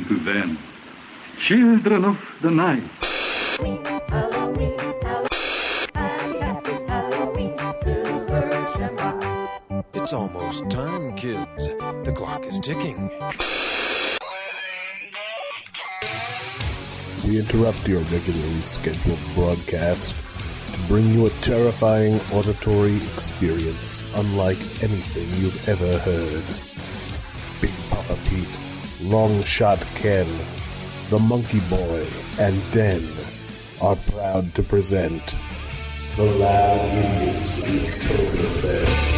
Hail to them, children of the night. Halloween, happy, happy Halloween, silver shamrock. It's almost time, kids. The clock is ticking. We interrupt your regularly scheduled broadcast to bring you a terrifying auditory experience unlike anything you've ever heard. Big Papa Pete, Long Shot Ken, The Monkey Boy, and Den are proud to present the Loud Idiots Geektoberfest.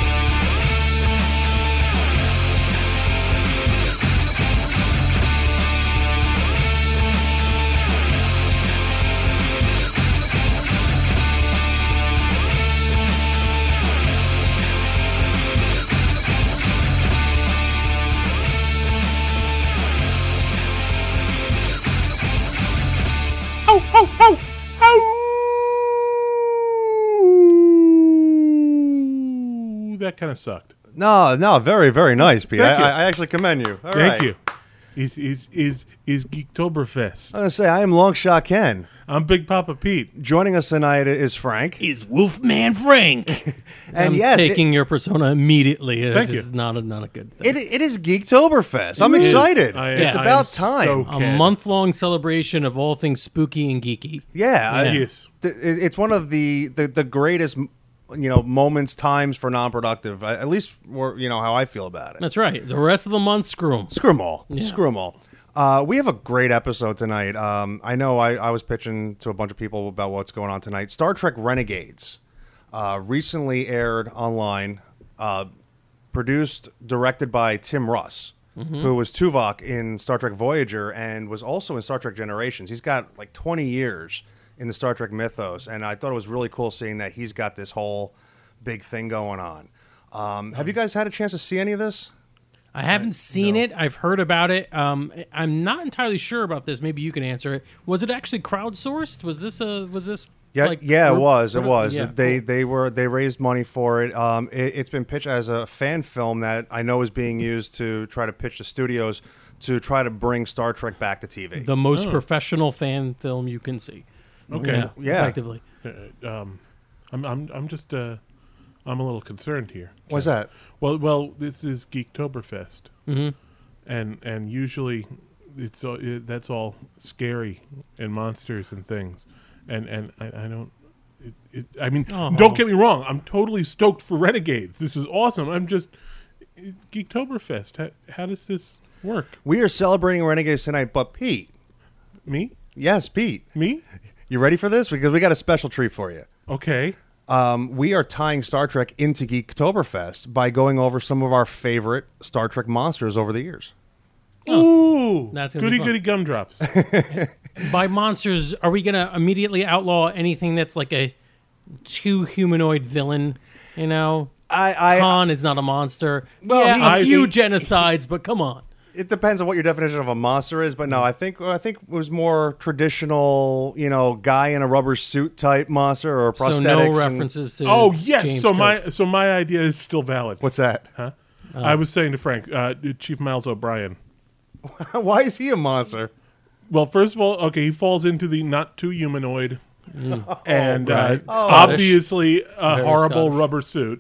That kind of sucked. No, very, very nice, Pete. Thank you. I actually commend you. All Thank right. you. Is Geektoberfest. I'm going to say, I am Longshot Ken. I'm Big Papa Pete. Joining us tonight is Frank. Is Wolfman Frank. And I'm yes, taking your persona immediately. Thank This is you. not a good thing. it is Geektoberfest. I'm It is. excited. I am- It's I about am time. stoked. A Okay. month-long celebration of all things spooky and geeky. Yeah. Yes. It's one of the greatest, moments, times for non-productive. At least, how I feel about it. That's right. The rest of the month, screw them. Screw them all. Yeah. Screw them all. We have a great episode tonight. I know I was pitching to a bunch of people about what's going on tonight. Star Trek Renegades recently aired online, produced, directed by Tim Russ, who was Tuvok in Star Trek Voyager and was also in Star Trek Generations. He's got like 20 years in the Star Trek mythos, and I thought it was really cool seeing that he's got this whole big thing going on. Have you guys had a chance to see any of this? I haven't seen it. I've heard about it. I'm not entirely sure about this. Maybe you can answer it. Was it actually crowdsourced? Was this? Yeah, like, it group was. It produ- was. Yeah, They cool. they raised money for it. It's been pitched as a fan film that I know is being used to try to pitch the studios to try to bring Star Trek back to TV. The most professional fan film you can see. Okay. Yeah. Effectively. I'm just I'm a little concerned here. What's that? Well, this is Geektoberfest, and usually that's all scary and monsters and things, and I don't. I mean, don't get me wrong. I'm totally stoked for Renegades. This is awesome. I'm just Geektoberfest. How does this work? We are celebrating Renegades tonight, but Pete. Me? Yes, Pete. Me? You ready for this? Because we got a special treat for you. Okay. We are tying Star Trek into Geektoberfest by going over some of our favorite Star Trek monsters over the years. Ooh, That's gonna be goody fun. gumdrops. By monsters, are we going to immediately outlaw anything that's like a too humanoid villain? You know, Khan is not a monster. Well, yeah, a few he- genocides, but come on. It depends on what your definition of a monster is, but no, I think it was more traditional, guy in a rubber suit type monster or prosthetics. So no and- references to Oh yes. James So Cook. my idea is still valid. What's that? I was saying to Frank, Chief Miles O'Brien. Why is he a monster? Well, first of all, okay, he falls into the not too humanoid, and right. obviously a Very horrible Scottish. rubber suit,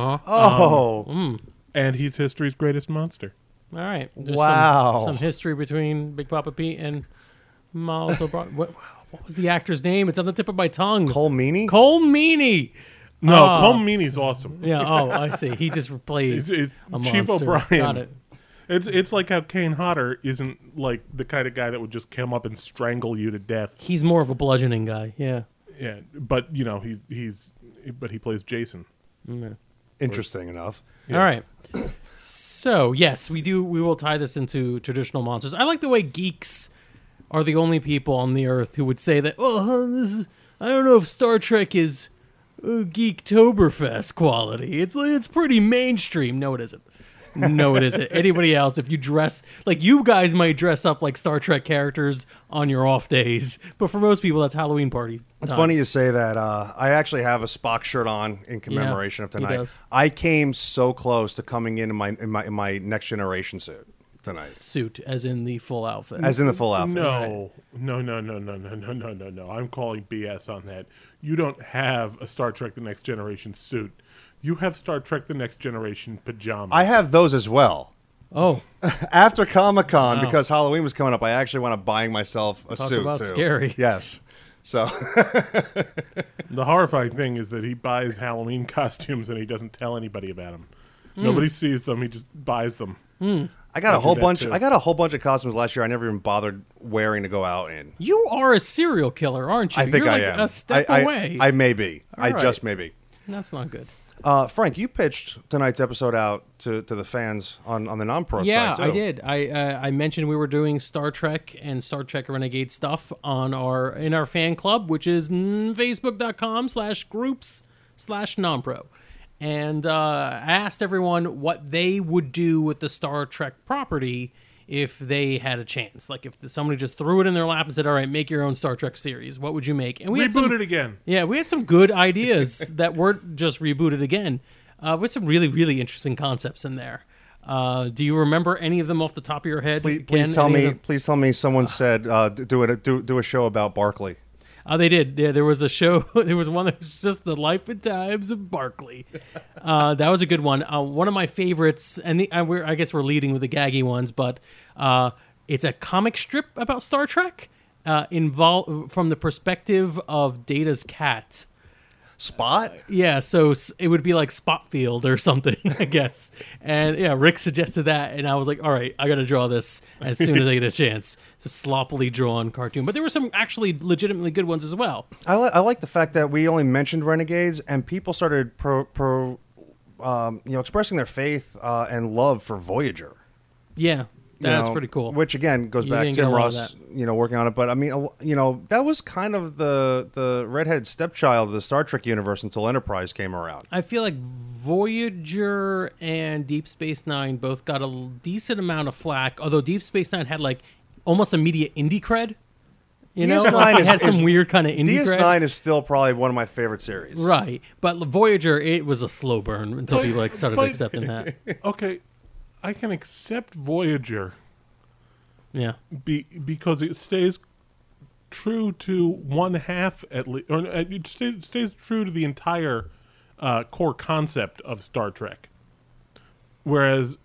and he's history's greatest monster. All right. There's Wow. Some history between Big Papa Pete and Miles O'Brien. What was the actor's name? It's on the tip of my tongue. Cole Meany? Cole Meany. No, Oh. Colm Meaney's awesome. Yeah. Oh, I see. He just plays It's a Chief monster. O'Brien. Got it. It's like how Kane Hodder isn't like the kind of guy that would just come up and strangle you to death. He's more of a bludgeoning guy. Yeah. Yeah, but he plays Jason. Interesting enough. All right. So yes, we will tie this into traditional monsters. I like the way geeks are the only people on the earth who would say that. Oh, I don't know if Star Trek is Geektoberfest quality. It's pretty mainstream. No, it isn't. No, it isn't. Anybody else, if you dress like you guys might dress up like Star Trek characters on your off days, but for most people, that's Halloween parties. It's funny you say that. I actually have a Spock shirt on in commemoration of he tonight. does. I came so close to coming in my Next Generation suit tonight, Suit, as in the full outfit. as in the full outfit. No. I'm calling BS on that. You don't have a Star Trek The Next Generation suit. You have Star Trek The Next Generation pajamas. I have those as well. Oh, After Comic-Con, Wow. because Halloween was coming up, I actually wound up buying myself a Talk suit about too. scary. Yes. So The horrifying thing is that he buys Halloween costumes and he doesn't tell anybody about them. Nobody sees them. He just buys them. I got a I do whole that bunch. too. I got a whole bunch of costumes last year. I never even bothered wearing to go out in. you are a serial killer, aren't you? I think You're I like am. a step I, away. I may be. All I right. just may be. That's not good. Frank, you pitched tonight's episode out to the fans on the non-pro Yeah, side too. I did. I mentioned we were doing Star Trek and Star Trek Renegade stuff in our fan club, which is facebook.com/groups/nonpro. And I asked everyone what they would do with the Star Trek property if they had a chance. Like if somebody just threw it in their lap and said, "All right, make your own Star Trek series. What would you make?" And we had Reboot some, it again. Yeah, we had some good ideas that weren't just rebooted again. With some really, really interesting concepts in there. Do you remember any of them off the top of your head? Please Ken? tell Any of me. them? Please tell me. Someone said do a show about Barclay. They did. Yeah, there was a show. There was one that was just the life and times of Barclay. That was a good one. One of my favorites, and I guess we're leading with the gaggy ones, but it's a comic strip about Star Trek, from the perspective of Data's cat. Spot. Yeah, so it would be like Spotfield or something, I guess. And yeah, Rick suggested that, and I was like, all right, I got to draw this as soon as I get a chance. It's a sloppily drawn cartoon. But there were some actually legitimately good ones as well. I like the fact that we only mentioned Renegades and people started expressing their faith and love for Voyager. Yeah, You that's know, pretty cool. Which again goes You back didn't to get a Tim lot of Russ, working on it. But I mean, that was kind of the redheaded stepchild of the Star Trek universe until Enterprise came around. I feel like Voyager and Deep Space Nine both got a decent amount of flack, although Deep Space Nine had like almost immediate indie cred. You know, DS9 like, it is- had some is- weird kind of indie cred. DS9 is still probably one of my favorite series. Right, but Voyager, it was a slow burn until people started but- accepting that. Okay, I can accept Voyager Yeah, because it stays true to one half at least, or it stays true to the entire core concept of Star Trek. Whereas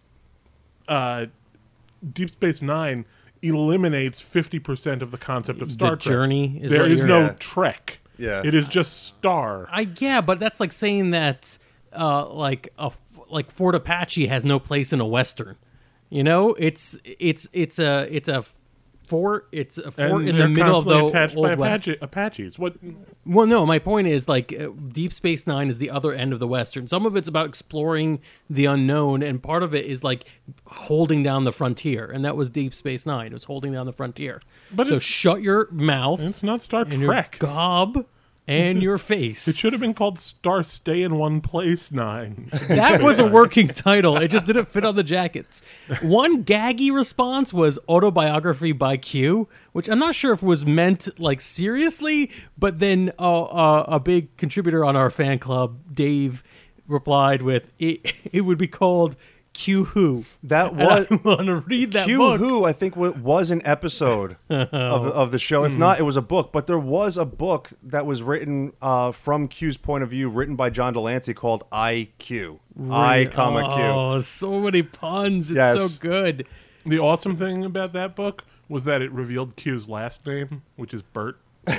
Deep Space Nine eliminates 50% of the concept of Star the Trek. journey is There what is you're- no Yeah. Trek. Yeah. It is just Star. yeah, but that's like saying that like Fort Apache has no place in a western. You know, it's a fort. It's a fort And in they're the middle of the constantly attached by Old West. Apaches. What? Well, no, my point is like Deep Space Nine is the other end of the Western. Some of it's about exploring the unknown, and part of it is like holding down the frontier, and that was Deep Space Nine. It was holding down the frontier. But so it's- shut your mouth It's not Star and Trek. your gob and your face. It should have been called Star Stay in One Place 9. That was a working title. It just didn't fit on the jackets. One gaggy response was autobiography by Q, which I'm not sure if was meant like seriously, but then a big contributor on our fan club, Dave, replied with it would be called Q Who. That And was I want to read that Q book. Who I think was an episode of the show. If not, it was a book. But there was a book that was written from Q's point of view, written by John Delancey, called IQ. I, comma Q. Oh, so many puns. It's Yes. so good. The awesome thing about that book was that it revealed Q's last name, which is Bert.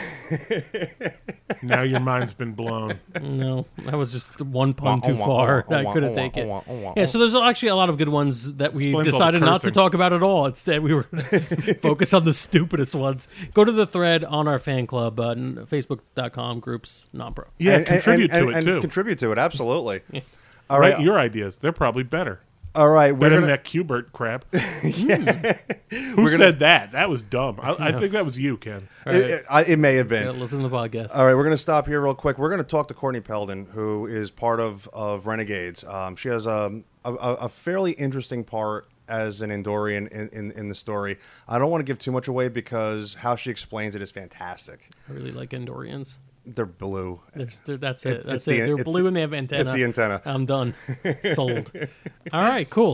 Now your mind's been blown. No, that was just one pun too far. I couldn't take it. Yeah, so there's actually a lot of good ones that we Explains all the decided not to cursing. talk about at all. Instead, we were focused on the stupidest ones. Go to the thread on our fan club, facebook.com groups non-pro. Yeah, contribute to it too. Contribute to it, absolutely. All Right, right, your ideas. They're probably better. all right. We're Better than gonna, that Q-Bert crap. Who said that? That was dumb. I think that was you, Ken. it may have been. Yeah, listen to the podcast. All right, we're going to stop here real quick. We're going to talk to Courtney Peldon, who is part of Renegades. She has a fairly interesting part as an Andorian in the story. I don't want to give too much away because how she explains it is fantastic. I really like Andorians. They're blue. That's it. That's it's it. the- They're it's blue the- and they have antenna. it's the antenna. I'm done. Sold. All right, cool.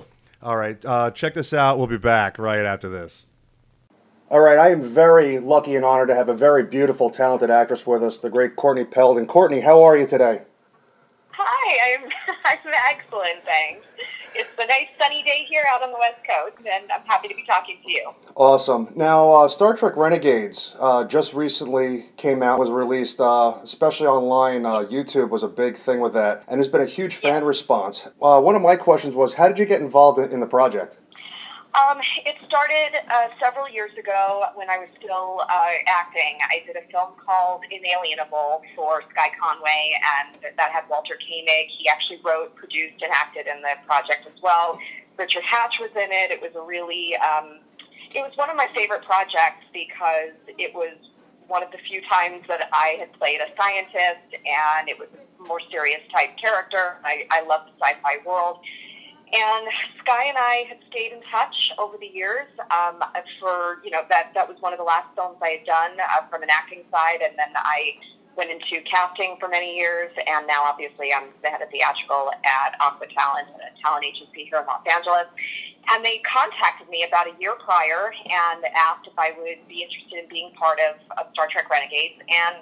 All right, check this out. We'll be back right after this. All right, I am very lucky and honored to have a very beautiful, talented actress with us, the great Courtney Peld. And Courtney, how are you today? Hi, I'm excellent, thanks. It's a nice sunny day here out on the West Coast, and I'm happy to be talking to you. Awesome. Now, Star Trek Renegades just recently came out, was released, especially online. YouTube was a big thing with that, and there's been a huge fan response. One of my questions was, how did you get involved in the project? It started several years ago when I was still acting. I did a film called Inalienable for Sky Conway, and that had Walter Koenig. He actually wrote, produced, and acted in the project as well. Richard Hatch was in it. It was a really, it was one of my favorite projects because it was one of the few times that I had played a scientist, and it was a more serious type character. I love the sci-fi world. And Sky and I had stayed in touch over the years. For that was one of the last films I had done from an acting side, and then I went into casting for many years, and now obviously I'm the head of theatrical at Aqua Talent, a talent agency here in Los Angeles. And they contacted me about a year prior and asked if I would be interested in being part of Star Trek Renegades, and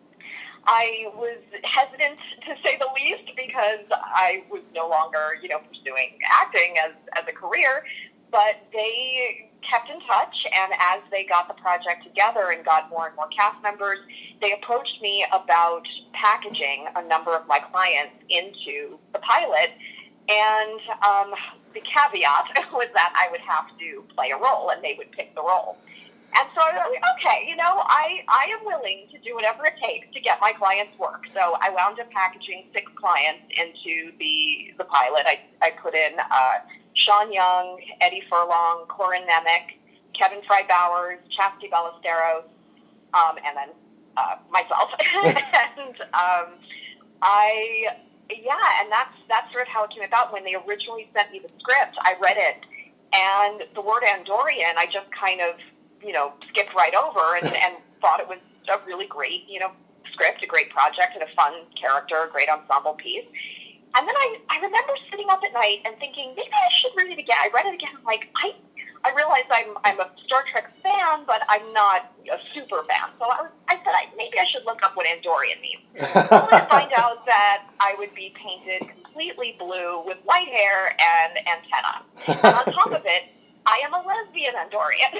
I was hesitant, to say the least, because I was no longer, pursuing acting as a career, but they kept in touch, and as they got the project together and got more and more cast members, they approached me about packaging a number of my clients into the pilot, and the caveat was that I would have to play a role, and they would pick the role. And so I was like, okay, I am willing to do whatever it takes to get my clients work. So I wound up packaging 6 clients into the pilot. I put in Sean Young, Eddie Furlong, Corin Nemec, Kevin Fry Bowers, Chastity Ballesteros, and then myself. And and that's sort of how it came about. When they originally sent me the script, I read it, and the word Andorian, I just kind of skipped right over and thought it was a really great, script, a great project, and a fun character, a great ensemble piece. And then I remember sitting up at night and thinking, maybe I should read it again. I read it again. I'm like, I realized I'm a Star Trek fan, but I'm not a super fan. So I said, maybe I should look up what Andorian means. Only to find out that I would be painted completely blue with white hair and antenna. And on top of it, I am a lesbian Andorian.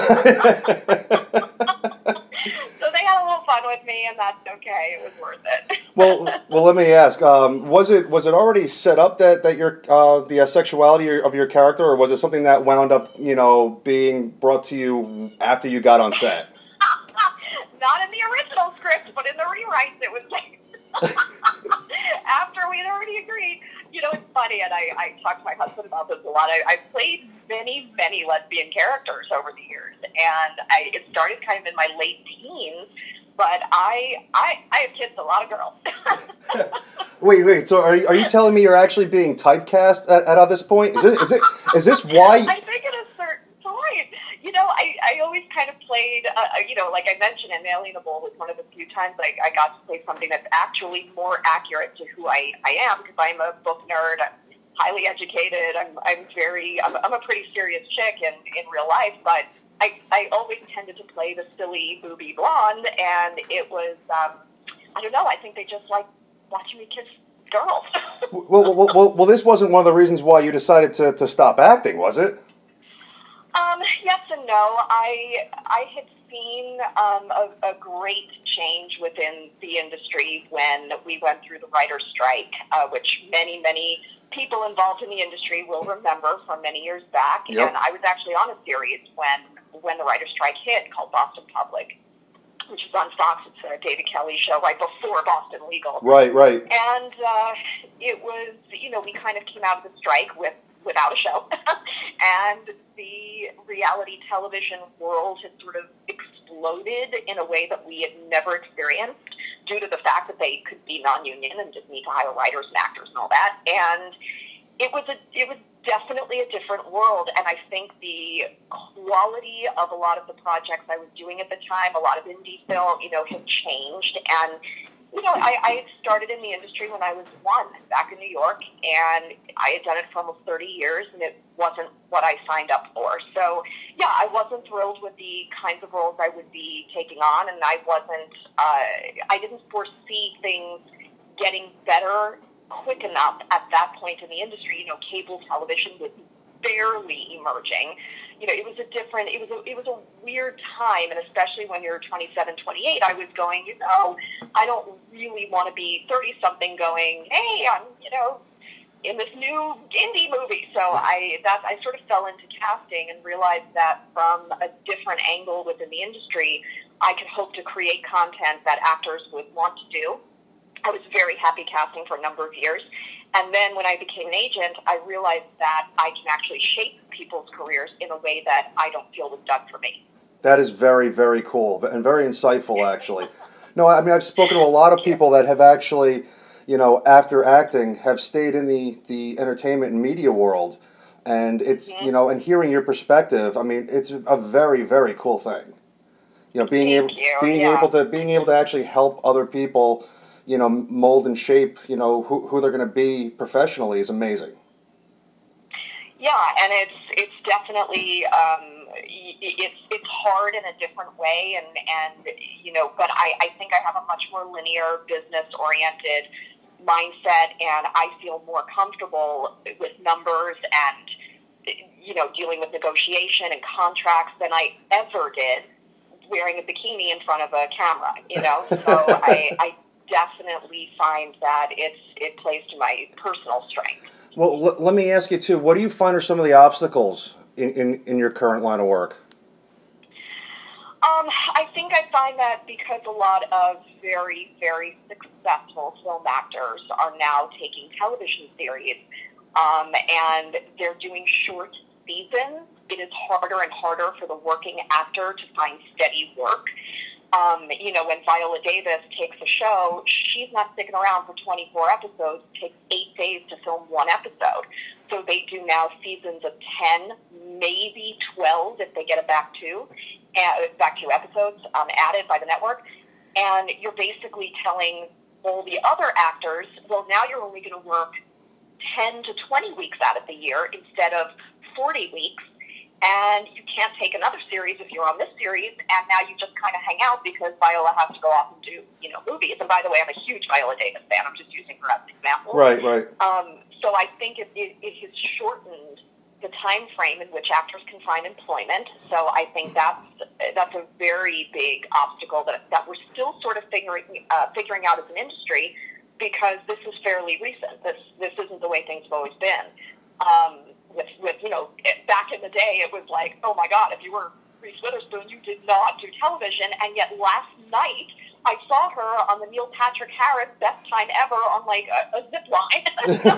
So they had a little fun with me, and that's okay. It was worth it. Well, let me ask: was it already set up that your the sexuality of your character, or was it something that wound up being brought to you after you got on set? Not in the original script, but in the rewrites, it was like after we'd already agreed. It's funny, and I talk to my husband about this a lot. I've played many, many lesbian characters over the years, and it started kind of in my late teens, but I have kissed a lot of girls. Wait. So are you telling me you're actually being typecast at this point? Is this why? I think at a certain point, I always kind of played, like I mentioned, Inalienable was one of the few times I got to play something that's actually more accurate to who I am, because I'm a book nerd, I'm highly educated, I'm a pretty serious chick in real life, but I always tended to play the silly, booby blonde, and it was, I don't know, I think they just like watching me kiss girls. Well, this wasn't one of the reasons why you decided to stop acting, was it? Yes and no. I had seen a great change within the industry when we went through the writer's strike, which many, many people involved in the industry will remember from many years back. Yep. And I was actually on a series when the writer's strike hit, called Boston Public, which is on Fox. It's a David Kelly show right before Boston Legal. Right. And it was, we kind of came out of the strike without a show. And the reality television world had sort of exploded in a way that we had never experienced, due to the fact that they could be non-union and didn't need to hire writers and actors and all that. And it was definitely a different world. And I think the quality of a lot of the projects I was doing at the time, a lot of indie film, had changed. And I started in the industry when I was 1 back in New York, and I had done it for almost 30 years, and it wasn't what I signed up for. So, yeah, I wasn't thrilled with the kinds of roles I would be taking on, and I didn't foresee things getting better quick enough at that point in the industry. Cable television was barely emerging. It was a weird time, and especially when you're 27, 28, I was going, I don't really want to be 30-something going, hey, I'm, in this new indie movie. So I sort of fell into casting and realized that from a different angle within the industry, I could hope to create content that actors would want to do. I was very happy casting for a number of years. And then when I became an agent, I realized that I can actually shape people's careers in a way that I don't feel was done for me. That is very, very cool and very insightful, actually. No, I mean, I've spoken to a lot of people that have actually, after acting, have stayed in the entertainment and media world. And it's, and hearing your perspective, I mean, it's a very, very cool thing. Being able to actually help other people, mold and shape, who they're going to be professionally is amazing. Yeah, and it's definitely it's hard in a different way, and but I think I have a much more linear, business oriented mindset, and I feel more comfortable with numbers and dealing with negotiation and contracts than I ever did wearing a bikini in front of a camera. So I definitely find that it plays to my personal strength. Well, let me ask you too. What do you find are some of the obstacles in your current line of work? I think I find that because a lot of very, very successful film actors are now taking television series, and they're doing short seasons, it is harder and harder for the working actor to find steady work. When Viola Davis takes a show, she's not sticking around for 24 episodes. It takes 8 days to film 1 episode. So they do now seasons of 10, maybe 12 if they get a back two episodes added by the network. And you're basically telling all the other actors, well, now you're only going to work 10 to 20 weeks out of the year instead of 40 weeks. And you can't take another series if you're on this series, and now you just kind of hang out because Viola has to go off and do, movies. And by the way, I'm a huge Viola Davis fan. I'm just using her as an example. Right. So I think it has shortened the time frame in which actors can find employment. So I think that's a very big obstacle that we're still sort of figuring out as an industry, because this is fairly recent. This isn't the way things have always been. With back in the day, it was like, oh my God, if you were Reese Witherspoon, you did not do television. And yet last night, I saw her on the Neil Patrick Harris Best Time Ever on like a zip line.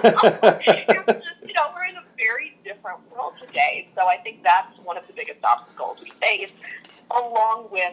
It was just, we're in a very different world today. So I think that's one of the biggest obstacles we face, along with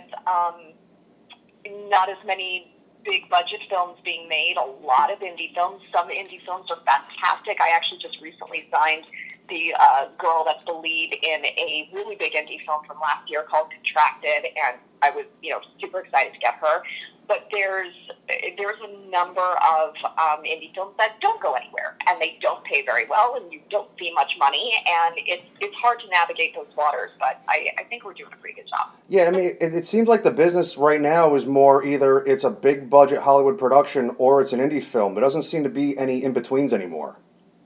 not as many big budget films being made, a lot of indie films. Some indie films are fantastic. I actually just recently signed the girl that's the lead in a really big indie film from last year called Contracted, and I was, super excited to get her. But there's a number of indie films that don't go anywhere, and they don't pay very well, and you don't see much money, and it's hard to navigate those waters, but I think we're doing a pretty good job. Yeah, I mean, it seems like the business right now is more either it's a big budget Hollywood production or it's an indie film. There doesn't seem to be any in-betweens anymore.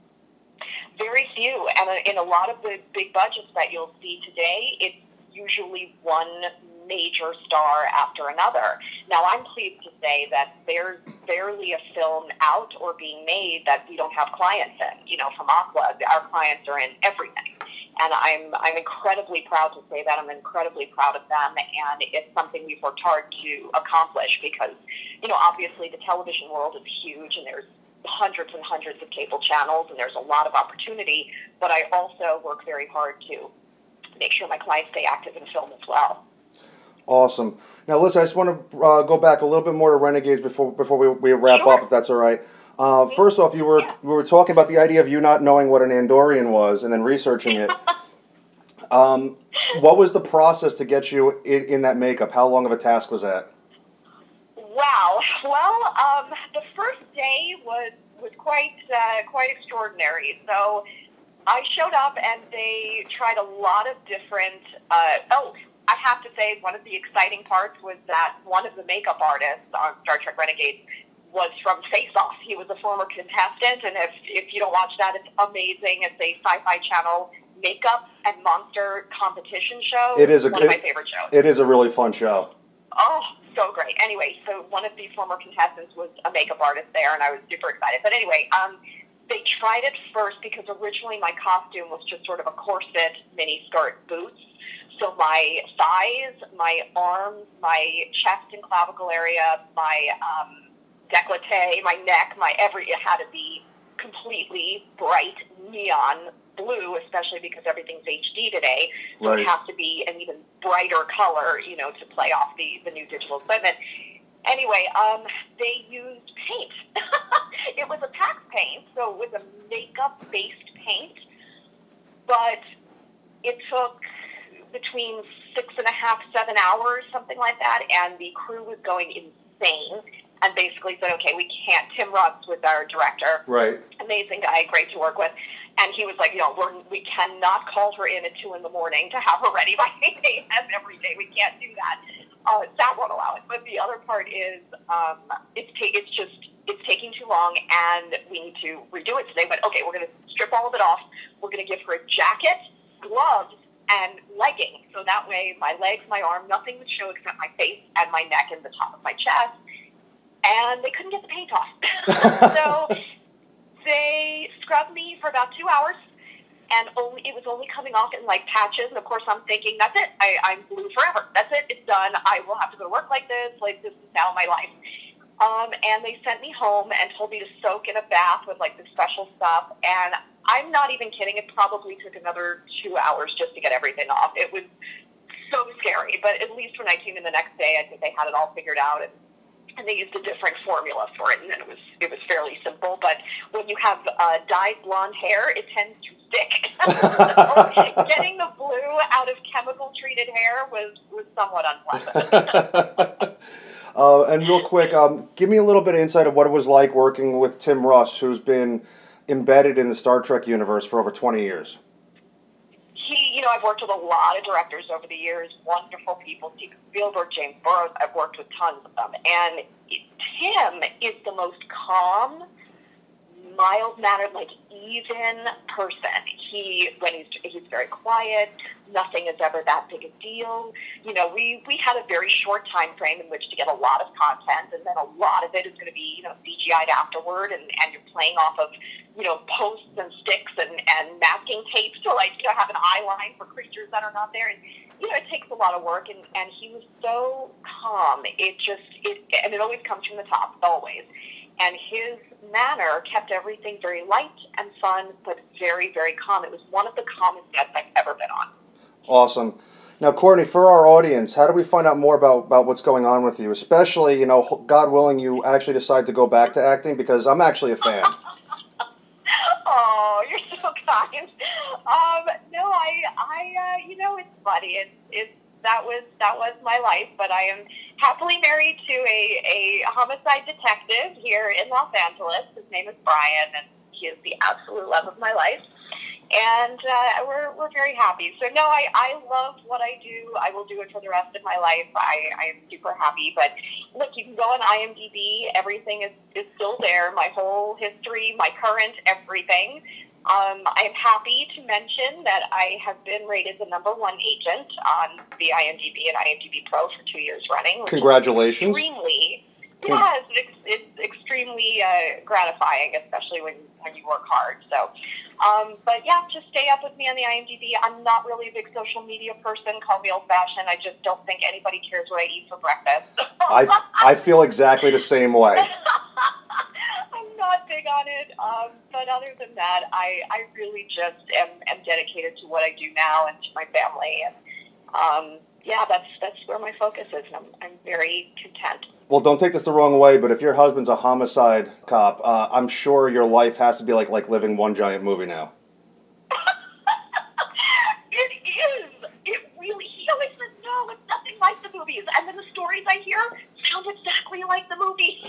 Very few, and in a lot of the big budgets that you'll see today, it's usually one major star after another. Now, I'm pleased to say that there's barely a film out or being made that we don't have clients in. From Aqua, our clients are in everything. And I'm incredibly proud to say that. I'm incredibly proud of them, and it's something we've worked hard to accomplish because, obviously the television world is huge, and there's hundreds and hundreds of cable channels, and there's a lot of opportunity, but I also work very hard to make sure my clients stay active in film as well. Awesome. Now, listen, I just want to go back a little bit more to Renegades before we wrap up, if that's all right. First off, we were talking about the idea of you not knowing what an Andorian was and then researching it. What was the process to get you in that makeup? How long of a task was that? Wow. Well, the first day was quite extraordinary. So I showed up and they tried a lot of different. I have to say one of the exciting parts was that one of the makeup artists on Star Trek Renegades was from Face Off. He was a former contestant, and if you don't watch that, it's amazing. It's a Sci-Fi Channel makeup and monster competition show. It is one of my favorite shows. It is a really fun show. Oh, so great. Anyway, so one of the former contestants was a makeup artist there, and I was super excited. But anyway, they tried it first because originally my costume was just sort of a corset, mini skirt, boots. So my thighs, my arms, my chest and clavicle area, my décolleté, my neck, it had to be completely bright neon blue, especially because everything's HD today. So Right. it has to be an even brighter color, to play off the new digital equipment. Anyway, they used paint. It was a PAX paint, so it was a makeup-based paint, but it took between 6.5, 7 hours, something like that, and the crew was going insane and basically said, okay, we can't. Tim Russ was our director. Right. Amazing guy, great to work with. And he was like, we cannot call her in at 2 a.m. to have her ready by 8 a.m. every day. We can't do that. That won't allow it. But the other part is it's taking too long, and we need to redo it. So they went, okay, we're going to strip all of it off. We're going to give her a jacket, gloves, and leggings. So that way my legs, my arm, nothing would show except my face and my neck and the top of my chest. And they couldn't get the paint off. So they scrubbed me for about 2 hours, and it was only coming off in like patches. And of course, I'm thinking, that's it. I'm blue forever. That's it. It's done. I will have to go to work like this. Like, this is now my life. And they sent me home and told me to soak in a bath with like the special stuff. And I'm not even kidding. It probably took another 2 hours just to get everything off. It was so scary. But at least when I came in the next day, I think they had it all figured out. And they used a different formula for it, and then it was fairly simple. But when you have dyed blonde hair, it tends to stick. So getting the blue out of chemical treated hair was somewhat unpleasant. And real quick, give me a little bit of insight of what it was like working with Tim Russ, who's been embedded in the Star Trek universe for over 20 years. I've worked with a lot of directors over the years, wonderful people, Steven Spielberg, James Burrows. I've worked with tons of them. And Tim is the most calm, mild-mannered, even person. He's very quiet. Nothing is ever that big a deal. We had a very short time frame in which to get a lot of content, and then a lot of it is going to be, CGI'd afterward, and you're playing off of, posts and sticks and masking tape to, have an eye line for creatures that are not there. And, it takes a lot of work, and he was so calm. And it always comes from the top, always. And his manner kept everything very light and fun, but very, very calm. It was one of the calmest sets I've ever been on. Awesome. Now, Courtney, for our audience, how do we find out more about what's going on with you? Especially, God willing, you actually decide to go back to acting, because I'm actually a fan. Oh, you're so kind. No, it's funny. That was my life, but I am happily married to a homicide detective here in Los Angeles. His name is Brian, and he is the absolute love of my life. And we're very happy. So, no, I love what I do. I will do it for the rest of my life. I am super happy. But, look, you can go on IMDb. Everything is still there. My whole history, my current, everything. I am happy to mention that I have been rated the #1 agent on the IMDb and IMDb Pro for 2 years running. Congratulations. It's extremely gratifying, especially when you work hard. So, but yeah, just stay up with me on the IMDb. I'm not really a big social media person. Call me old-fashioned. I just don't think anybody cares what I eat for breakfast. I feel exactly the same way. I'm not big on it. But other than that, I really just am dedicated to what I do now and to my family. And yeah, that's where my focus is, and I'm very content. Well, don't take this the wrong way, but if your husband's a homicide cop, I'm sure your life has to be like living one giant movie now. It is. It really. He always says, no, it's nothing like the movies. And then the stories I hear sound exactly really like the movie.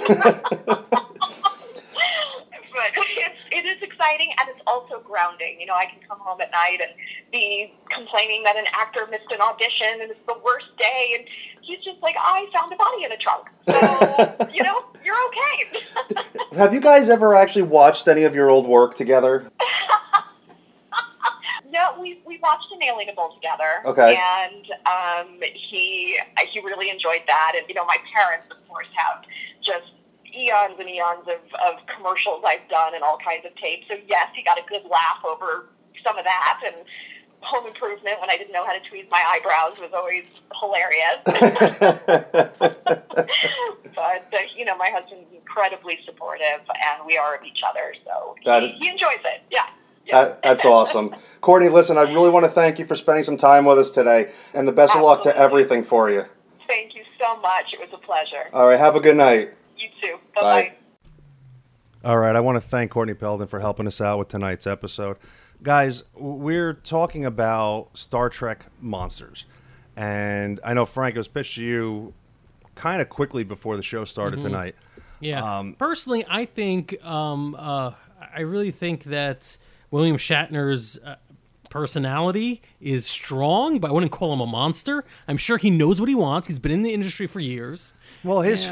But it is exciting, and it's also grounding. You know, I can come home at night and be complaining that an actor missed an audition, and it's the worst day, and he's just like, I found a body in a trunk. So, you know, you're okay. Have you guys ever actually watched any of your old work together? No, we watched Inalienable together. Okay. And he really enjoyed that. And, you know, my parents, of course, have just eons and eons of commercials I've done and all kinds of tapes. So, yes, he got a good laugh over some of that. And Home Improvement, when I didn't know how to tweeze my eyebrows, was always hilarious. But, you know, my husband's incredibly supportive, and we are of each other. So he enjoys it. Yeah. That's awesome. Courtney, listen, I really want to thank you for spending some time with us today, and the best of luck to everything for you. Thank you so much. It was a pleasure. All right, have a good night. You too. Bye-bye. All right, I want to thank Courtney Peldon for helping us out with tonight's episode. Guys, we're talking about Star Trek monsters, and I know, Frank, it was pitched to you kind of quickly before the show started tonight. Yeah. Personally, I think, I really think that William Shatner's personality is strong, but I wouldn't call him a monster. I'm sure he knows what he wants. He's been in the industry for years. Well, his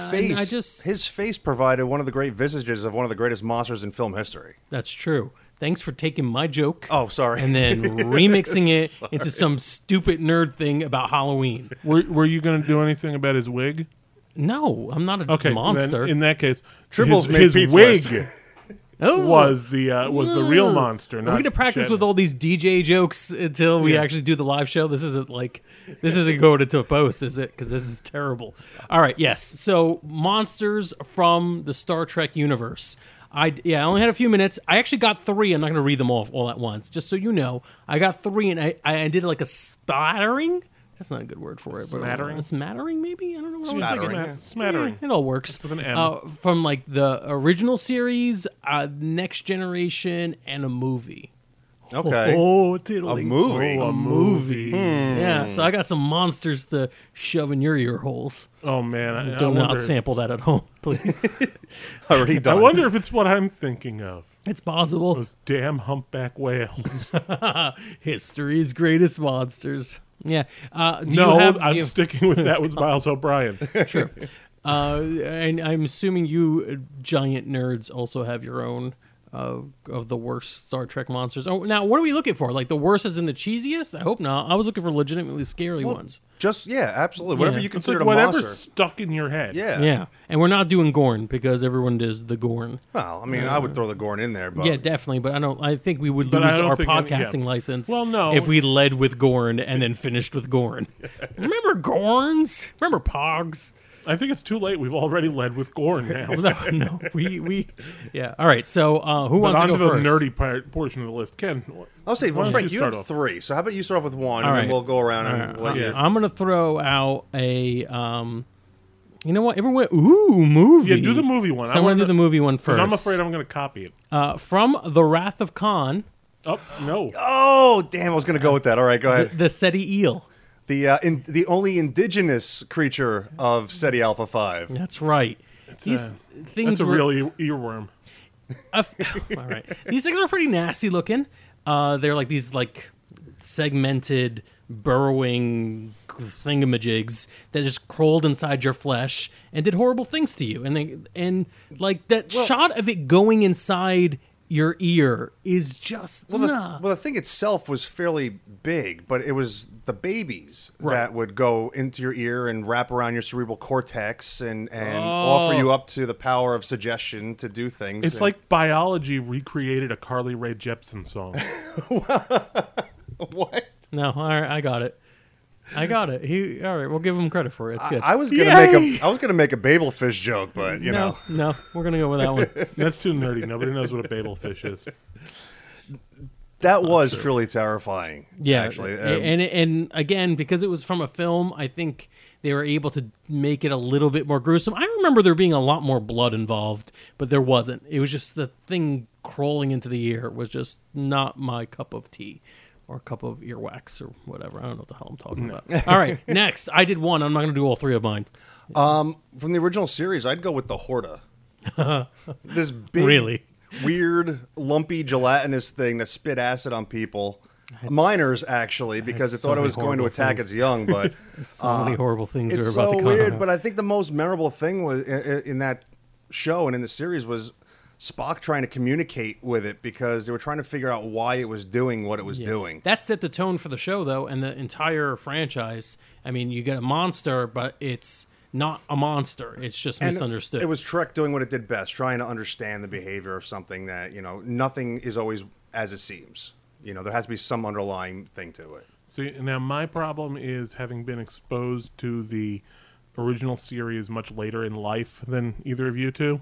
face provided one of the great visages of one of the greatest monsters in film history. That's true. Thanks for taking my joke. Oh, sorry. And then remixing it into some stupid nerd thing about Halloween. Were you going to do anything about his wig? No, I'm not a monster. Then in that case, Tribbles his made wig Oh. was the real monster. We're going to practice with all these DJ jokes until we actually do the live show. This isn't going into a post, is it? Because this is terrible. All right, yes. So monsters from the Star Trek universe. I only had a few minutes. I actually got 3. I'm not going to read them off all at once. Just so you know, I got 3, and I did like a splattering. That's not a good word for it. Smattering? But a smattering, maybe? I don't know what I was thinking. Smattering. It all works. With an M. From like the original series, Next Generation, and a movie. Okay. Oh, tiddling. A movie? Oh, a movie. Yeah, so I got some monsters to shove in your ear holes. Oh, man. Do not sample that at home, please. Already done. I wonder if it's what I'm thinking of. It's possible. Those damn humpback whales. History's greatest monsters. Yeah. I'm sticking with that with Miles O'Brien. Sure. And I'm assuming you giant nerds also have your own of the worst Star Trek monsters. Oh, now what are we looking for? Like the worst is in the cheesiest? I hope not. I was looking for legitimately scary ones. Absolutely. Whatever you consider like a whatever's monster. stuck in your head. Yeah. And we're not doing Gorn because everyone does the Gorn. Well, I mean, I would throw the Gorn in there, but yeah, definitely. But I think we would But lose I don't our think podcasting license. Well, no. If we led with Gorn and then finished with Gorn. Remember Gorns? Remember Pogs? I think it's too late. We've already led with Gorn now. No, we yeah. All right, so who wants to go on to the first? nerdy portion of the list. Ken, I'll say, why don't Frank, you start have off? 3. So how about you start off with 1, All and then right. we'll go around and let you. I'm gonna throw out a you know what? Everyone, movie. Yeah, do the movie one. So I'm gonna do the movie one first. Because I'm afraid I'm going to copy it. From The Wrath of Khan. Oh, no. Oh, damn! I was going to go with that. All right, go ahead. The SETI eel. The only indigenous creature of SETI Alpha 5. That's right. These things That's a were, real earworm. all right. These things are pretty nasty looking. They're like these like segmented burrowing thingamajigs that just crawled inside your flesh and did horrible things to you. And like that shot of it going inside your ear is just the thing itself was fairly big, but it was the babies that would go into your ear and wrap around your cerebral cortex and offer you up to the power of suggestion to do things. It's like biology recreated a Carly Rae Jepsen song. What? No, all right, I got it. All right, we'll give him credit for it. It's good. I was gonna make a Babelfish joke, but you know. No, we're gonna go with that one. That's too nerdy. Nobody knows what a Babelfish is. That was truly terrifying. Yeah, actually, and again, because it was from a film, I think they were able to make it a little bit more gruesome. I remember there being a lot more blood involved, but there wasn't. It was just the thing crawling into the ear was just not my cup of tea. or a cup of earwax or whatever. I don't know what the hell I'm talking about. All right, next. I did one. I'm not going to do all three of mine. From the original series, I'd go with the Horta. This big, Really? weird, lumpy, gelatinous thing that spit acid on people. Minors, actually, because it so thought it many was going to horrible attack things. its young, but So many horrible things it's are about so to come weird. out. But I think the most memorable thing was in that show and in the series was Spock trying to communicate with it because they were trying to figure out why it was doing what it was doing. That set the tone for the show, though, and the entire franchise. I mean, you get a monster, but it's not a monster. It's just And misunderstood. It was Trek doing what it did best, trying to understand the behavior of something that, nothing is always as it seems. There has to be some underlying thing to it. See, now my problem is having been exposed to the original series much later in life than either of you two.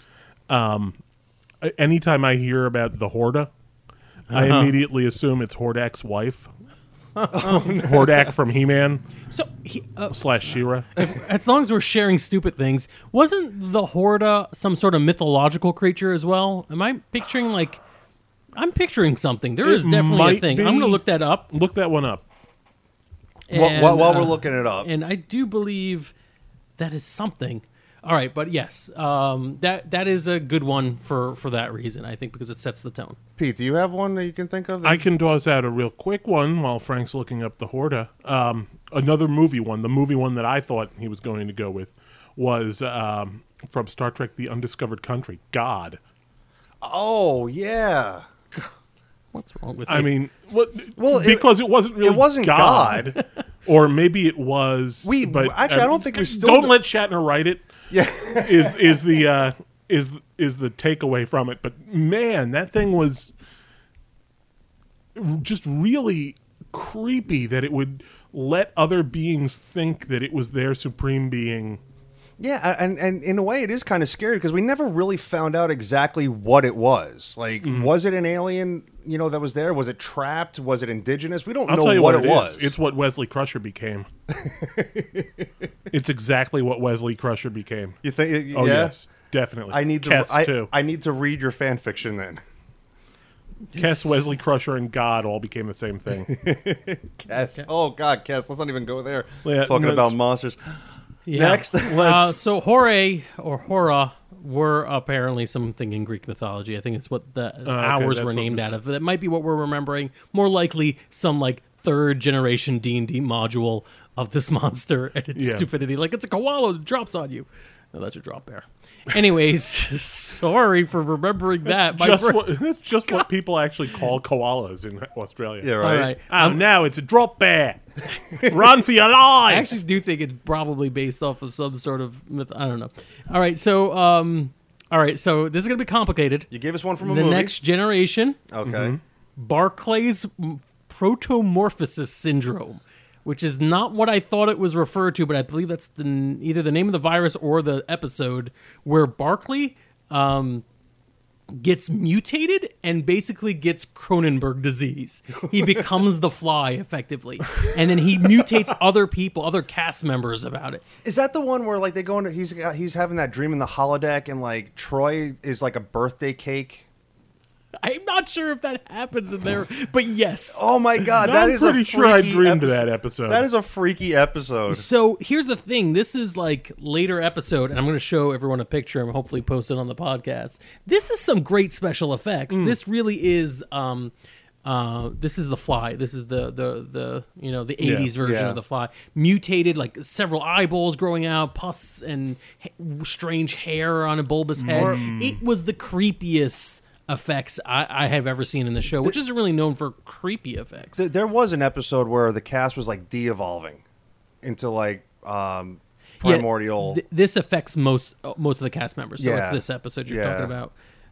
Anytime I hear about the Horta, I immediately assume it's Hordak's wife. Hordak from He-Man so, / She-Ra. as long as we're sharing stupid things, wasn't the Horta some sort of mythological creature as well? Am I picturing I'm picturing something. There is definitely a might thing. be. I'm going to look that up. Look that one up. And, While we're looking it up. And I do believe that is something. All right, but yes, that is a good one for that reason, I think, because it sets the tone. Pete, do you have one that you can think of? I can toss out a real quick one while Frank's looking up the Horta. Another movie one. The movie one that I thought he was going to go with was from Star Trek The Undiscovered Country, God. Oh, yeah. What's wrong with I it? mean, it wasn't really it wasn't God. Or maybe it was. Actually, I don't think we still don't let Shatner write it. Yeah. is the takeaway from it. But man, that thing was just really creepy that it would let other beings think that it was their supreme being. Yeah, and in a way, it is kind of scary because we never really found out exactly what it was. Like, was it an alien, that was there? Was it trapped? Was it indigenous? We don't I'll know tell you what what it was. It's what Wesley Crusher became. It's exactly what Wesley Crusher became. You think? Oh, yeah? yes, definitely. I need to. Kess, too. I need to read your fan fiction then. Kess, Wesley Crusher, and God all became the same thing. Kess. Oh God, Kess. Let's not even go there. Yeah, Talking no, about it's- monsters. Yeah. Next, so Hore or Hora were apparently something in Greek mythology. I think it's what the hours that's were what named this- out of. That might be what we're remembering. More likely, some third generation D&D module of this monster and its Yeah. stupidity. It's a koala that drops on you. No, that's a drop bear. Anyways, sorry for remembering that. My brain- That's just what people actually call koalas in Australia. yeah, All right. right. Oh, now it's a drop bear. Run for your I lives. actually do think it's probably based off of some sort of myth. I don't know. All right, so this is gonna be complicated. You gave us one from a The movie. Next Generation, Okay. Barclay's protomorphosis syndrome, which is not what I thought it was referred to, but I believe that's either the name of the virus or the episode where Barclay gets mutated and basically gets Cronenberg disease. He becomes the Fly, effectively. And then he mutates other people, other cast members about it. Is that the one where they go into? He's having that dream in the holodeck, and Troy is like a birthday cake. I'm not sure if that happens in there, but yes. Oh my God, that I'm is pretty a sure I freaky dreamed of episode. that episode. That is a freaky episode. So here's the thing. This is later episode, and I'm going to show everyone a picture and hopefully post it on the podcast. This is some great special effects. This really is. This is the Fly. This is the 80s version Yeah. of the Fly. Mutated, several eyeballs growing out, pus and strange hair on a bulbous head. It was the creepiest effects I have ever seen in the show, which isn't really known for creepy effects. There was an episode where the cast was de-evolving into primordial. This affects most of the cast members. So it's Yeah. this episode you're Yeah. talking about.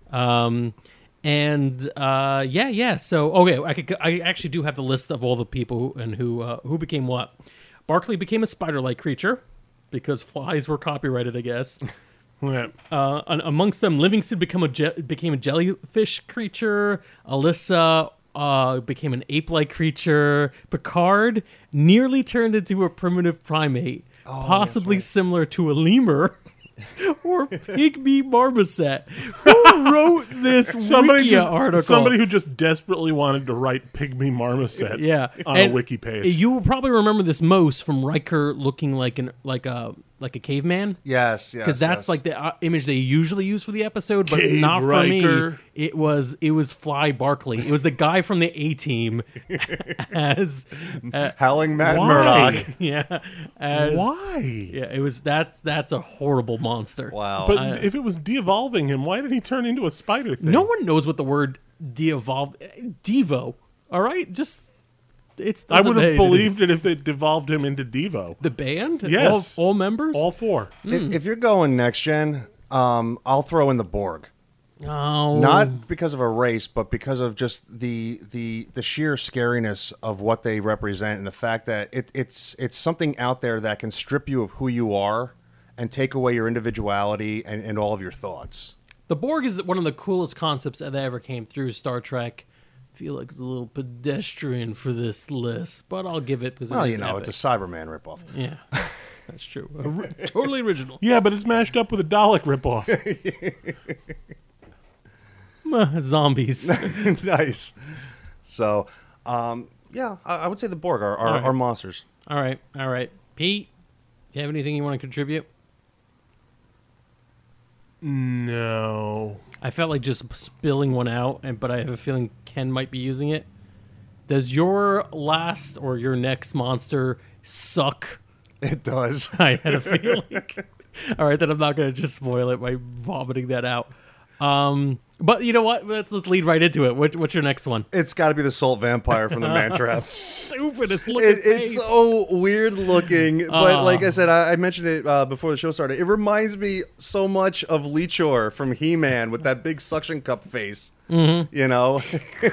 So okay, I actually do have the list of all the people who became what. Barclay became a spider-like creature because flies were copyrighted, I guess. Yeah. Amongst them, Livingston became a jellyfish creature. Alyssa became an ape-like creature. Picard nearly turned into a primitive primate, possibly similar to a lemur or pygmy marmoset. Who wrote this Wikia article? Somebody who just desperately wanted to write Pygmy Marmoset Yeah, on and a wiki page. You will probably remember this most from Riker looking like a caveman. Yes, yes. Because that's yes. like the image they usually use for the episode, but Cave not for Riker. me. It was Fly Barkley. It was the guy from the A-Team as Howling Matt Why? Murdock. yeah. As, Why? Yeah, it was. That's a horrible monster. Wow. But if it was de-evolving him, why did he turn into a spider thing? No one knows what the word de-evolve, Devo. All right, just it's. I would have doesn't- believed it if they devolved him into Devo. the band. Yes. all members. All four. If you're going next gen, I'll throw in the Borg. Oh, Not because of a race, but because of just the sheer scariness of what they represent and the fact that it's something out there that can strip you of who you are and take away your individuality and all of your thoughts. The Borg is one of the coolest concepts that ever came through Star Trek. I feel like it's a little pedestrian for this list, but I'll give it because Well, it's you know, epic. it's a Cyberman ripoff. Yeah, that's true. Totally original. Yeah, but it's mashed up with a Dalek ripoff. Zombies. Nice. So, yeah, I would say the Borg are right. are monsters. All right. Pete, you have anything you want to contribute? No. I felt like just spilling one out, but I have a feeling Ken might be using it. Does your last or your next monster suck? It does. I had a feeling. All right, then I'm not going to just spoil it by vomiting that out. But you know what? Let's lead right into it. What's your next one? It's got to be the Salt Vampire from the Man Trap. Stupid. It's looking It's so weird looking, but like I said, I mentioned it before the show started. It reminds me so much of Leechor from He-Man with that big suction cup face. Mm-hmm. You know,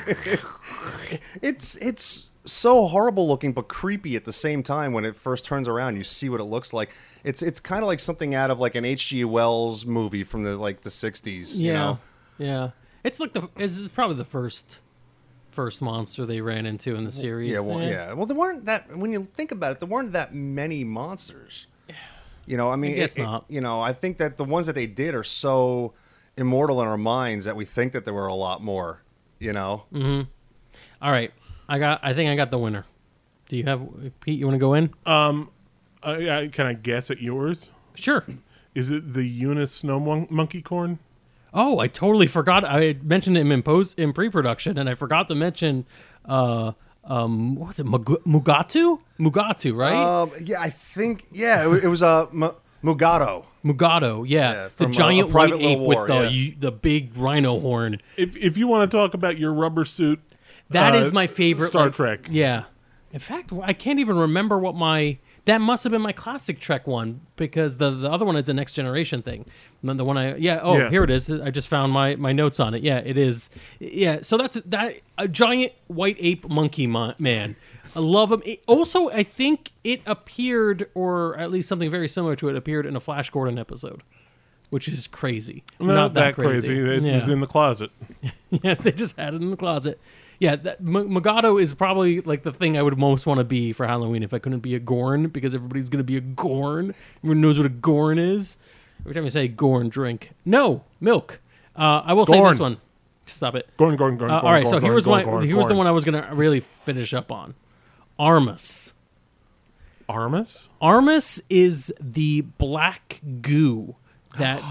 it's so horrible looking, but creepy at the same time. When it first turns around, you see what it looks like. It's kind of like something out of like an H.G. Wells movie from the 60s. Yeah. You know? Yeah. It's like it's probably the first monster they ran into in the series. Yeah, well, there weren't that. When you think about it, there weren't that many monsters. You know, I mean, I guess not. You know, I think that the ones that they did are so immortal in our minds that we think that there were a lot more. You know. Mm-hmm. All right, I think I got the winner. Do you have Pete? You want to go in? Can I guess at yours? Sure. Is it the Eunice Snow Monkey Corn? Oh, I totally forgot. I mentioned him in pre-production, and I forgot to mention. What was it? Mugatu? Mugatu, right? Yeah, I think. Yeah, it was Mugato. Mugato, yeah, Yeah, the from, giant A white Private ape Little with War, the big rhino horn. If you want to talk about your rubber suit, That is my favorite Star like, Trek. Yeah, in fact, I can't even remember what that must have been my classic Trek one because the other one is a Next Generation thing. And then the one here it is. I just found my notes on it. Yeah, it is. Yeah, so that's a giant white ape monkey man. I love him. Also, I think it appeared, or at least something very similar to it, appeared in a Flash Gordon episode, which is crazy. Not that crazy. It was in the closet. Yeah, they just had it in the closet. Yeah, Mugato is probably like the thing I would most want to be for Halloween if I couldn't be a Gorn, because everybody's going to be a Gorn. Everyone knows what a Gorn is. Every time I say Gorn, drink. No, milk. I will say Gorn. this one. Stop it. Gorn. All right, so here's the one I was going to really finish up on. Armus. Armus? Armus is the black goo that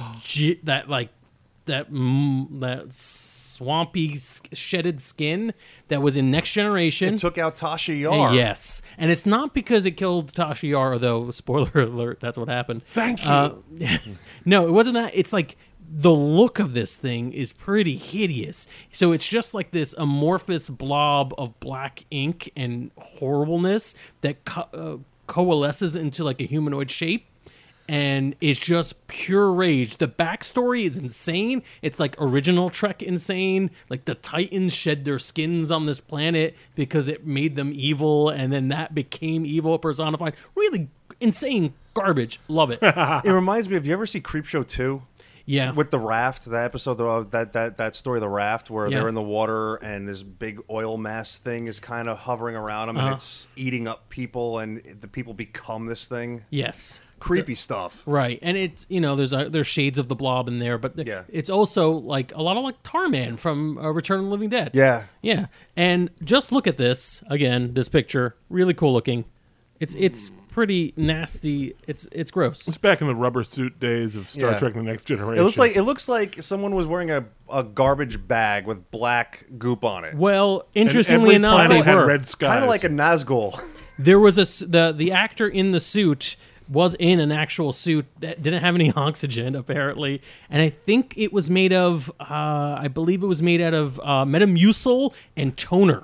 swampy shedded skin that was in Next Generation. It took out Tasha Yar. Yes, and it's not because it killed Tasha Yar, although spoiler alert, that's what happened. Thank you. No, it wasn't that. It's like the look of this thing is pretty hideous. So it's just like this amorphous blob of black ink and horribleness that coalesces into like a humanoid shape. And it's just pure rage. The backstory is insane. It's like original Trek insane. Like the Titans shed their skins on this planet because it made them evil, and then that became evil personified. Really insane garbage. Love it. It reminds me of, you ever see Creepshow 2? Yeah. With the raft, the episode of that story, the raft, where Yeah. they're in the water and this big oil mass thing is kind of hovering around them and it's eating up people, and the people become this thing. Yes. creepy stuff. Right, and it's there's shades of the Blob in there, but Yeah. it's also like a lot of like Tarman from Return of the Living Dead. Yeah. Yeah, and just look at this again. This picture, really cool looking. It's pretty nasty. It's gross. It's back in the rubber suit days of Star Yeah. Trek: The Next Generation. It looks like someone was wearing a garbage bag with black goop on it. Well, And interestingly every enough, planet they had were. red skies. Kind of like a Nazgul. There was the actor in the suit was in an actual suit that didn't have any oxygen apparently, and I think it was made of I believe it was made out of Metamucil and toner.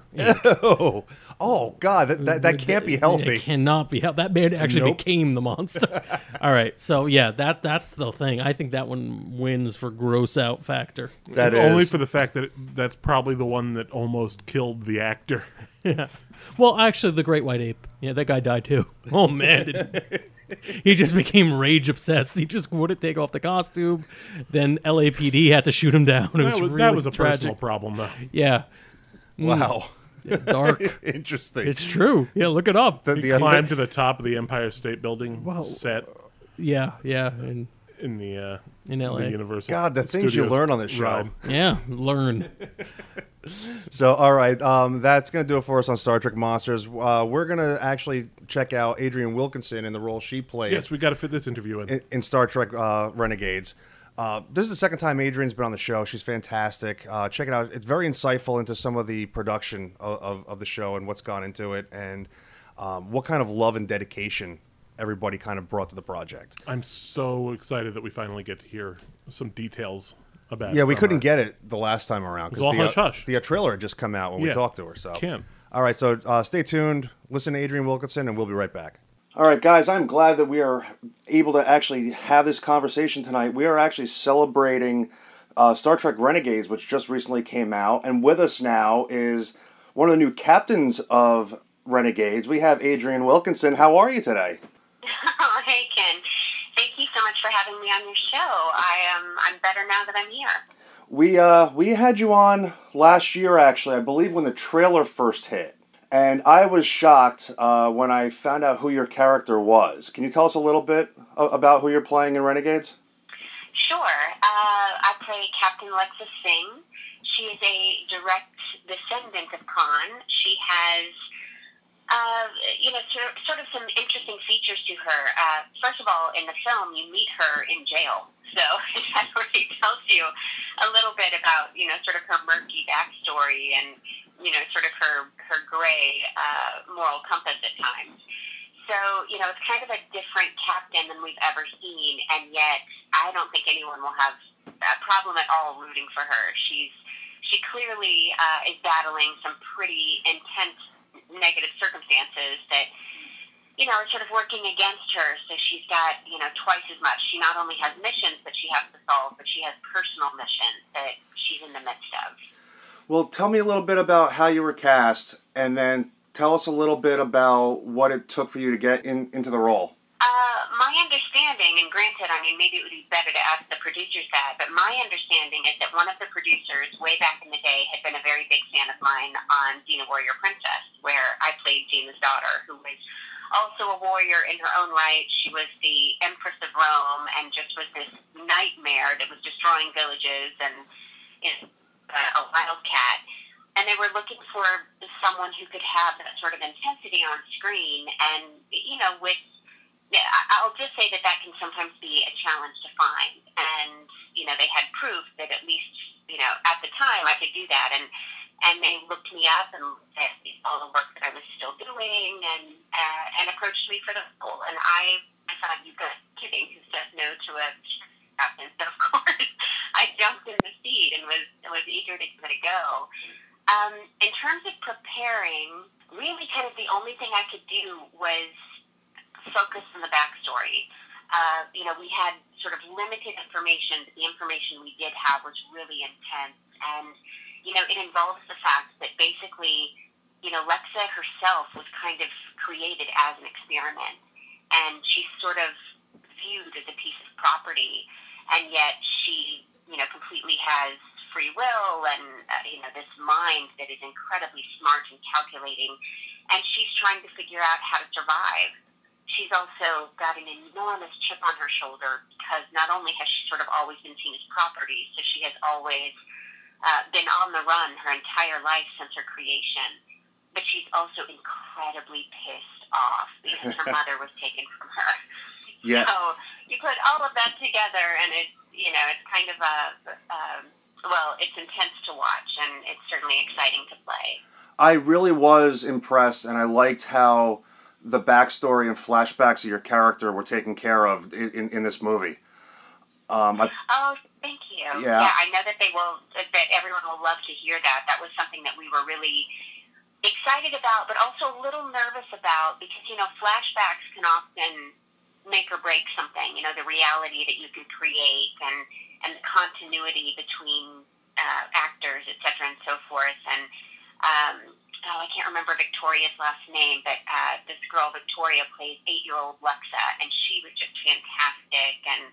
Oh God, that can't be healthy. It cannot be healthy. That man actually became the monster. All right, so yeah, that's the thing. I think that one wins for gross out factor. That is only for the fact that that's probably the one that almost killed the actor. Yeah. Well, actually, the Great White Ape. Yeah, that guy died too. Oh man. He just became rage obsessed. He just wouldn't take off the costume. Then LAPD had to shoot him down. It was really That was a tragic. personal problem, though. Yeah, Wow. dark. Interesting. It's true. Yeah, look it up. The- He the- climbed to the top of the Empire State Building set Yeah, and in the in LA. the Universal. God, the things you Studios learn on this show. ride. Yeah, learn. So, all right, that's going to do it for us on Star Trek Monsters. We're going to actually check out Adrienne Wilkinson in the role she played Yes, we got to fit this interview in. in Star Trek Renegades. This is the second time Adrienne's been on the show. She's fantastic. Check it out. It's very insightful into some of the production of the show and what's gone into it and what kind of love and dedication everybody kind of brought to the project. I'm so excited that we finally get to hear some details about it. Yeah, we from couldn't her. get it the last time around. It was all hush-hush. The trailer had just come out when we Yeah, talked to her. So can. All right, so stay tuned. Listen to Adrienne Wilkinson, and we'll be right back. All right, guys, I'm glad that we are able to actually have this conversation tonight. We are actually celebrating Star Trek Renegades, which just recently came out. And with us now is one of the new captains of Renegades. We have Adrienne Wilkinson. How are you today? Oh, hey, Ken. Thank you so much for having me on your show. I'm better now that I'm here. We had you on last year, actually, I believe when the trailer first hit. And I was shocked when I found out who your character was. Can you tell us a little bit about who you're playing in Renegades? Sure. I play Captain Lexa Singh. She is a direct descendant of Khan. She has, sort of some interesting features to her. First of all, in the film, you meet her in jail. So that already tells you a little bit about, sort of her murky backstory and, sort of her gray moral compass at times. So, it's kind of a different captain than we've ever seen, and yet I don't think anyone will have a problem at all rooting for her. She clearly is battling some pretty intense negative circumstances that, are sort of working against her. So she's got, twice as much. She not only has missions that she has to solve, but she has personal missions that she's in the midst of. Well, tell me a little bit about how you were cast, and then tell us a little bit about what it took for you to get into the role. My understanding, and granted, maybe it would be better to ask the producers that, but my understanding is that one of the producers way back in the day had been a very big fan of mine on Xena Warrior Princess, where I played Xena's daughter, who was also a warrior in her own right. She was the Empress of Rome and just was this nightmare that was destroying villages and a wildcat. And they were looking for someone who could have that sort of intensity on screen. And, I'll just say that can sometimes be a challenge to find. And, they had proof that at least, at the time I could do that. And they looked me up and all the work that I was still doing and approached me for the role. And I thought, you guys are kidding, who says no to a captain? So, of course, I jumped in the seat and was eager to give it a go. In terms of preparing, really kind of the only thing I could do was focus on the backstory. We had sort of limited information, but the information we did have was really intense. And, it involves the fact that basically, Lexa herself was kind of created as an experiment. And she's sort of viewed as a piece of property. And yet she, completely has free will and, this mind that is incredibly smart and calculating. And she's trying to figure out how to survive. she's also got an enormous chip on her shoulder because not only has she sort of always been seen as property, so she has always been on the run her entire life since her creation, but she's also incredibly pissed off because her mother was taken from her. Yeah. So you put all of that together, and it's kind of it's intense to watch, and it's certainly exciting to play. I really was impressed, and I liked how the backstory and flashbacks of your character were taken care of in this movie. Oh, thank you. Yeah. I know that that everyone will love to hear that. That was something that we were really excited about, but also a little nervous about because, flashbacks can often make or break something, the reality that you can create and the continuity between actors, et cetera, and so forth. And, I can't remember Victoria's last name, but this girl, Victoria, plays 8-year-old Lexa, and she was just fantastic. And,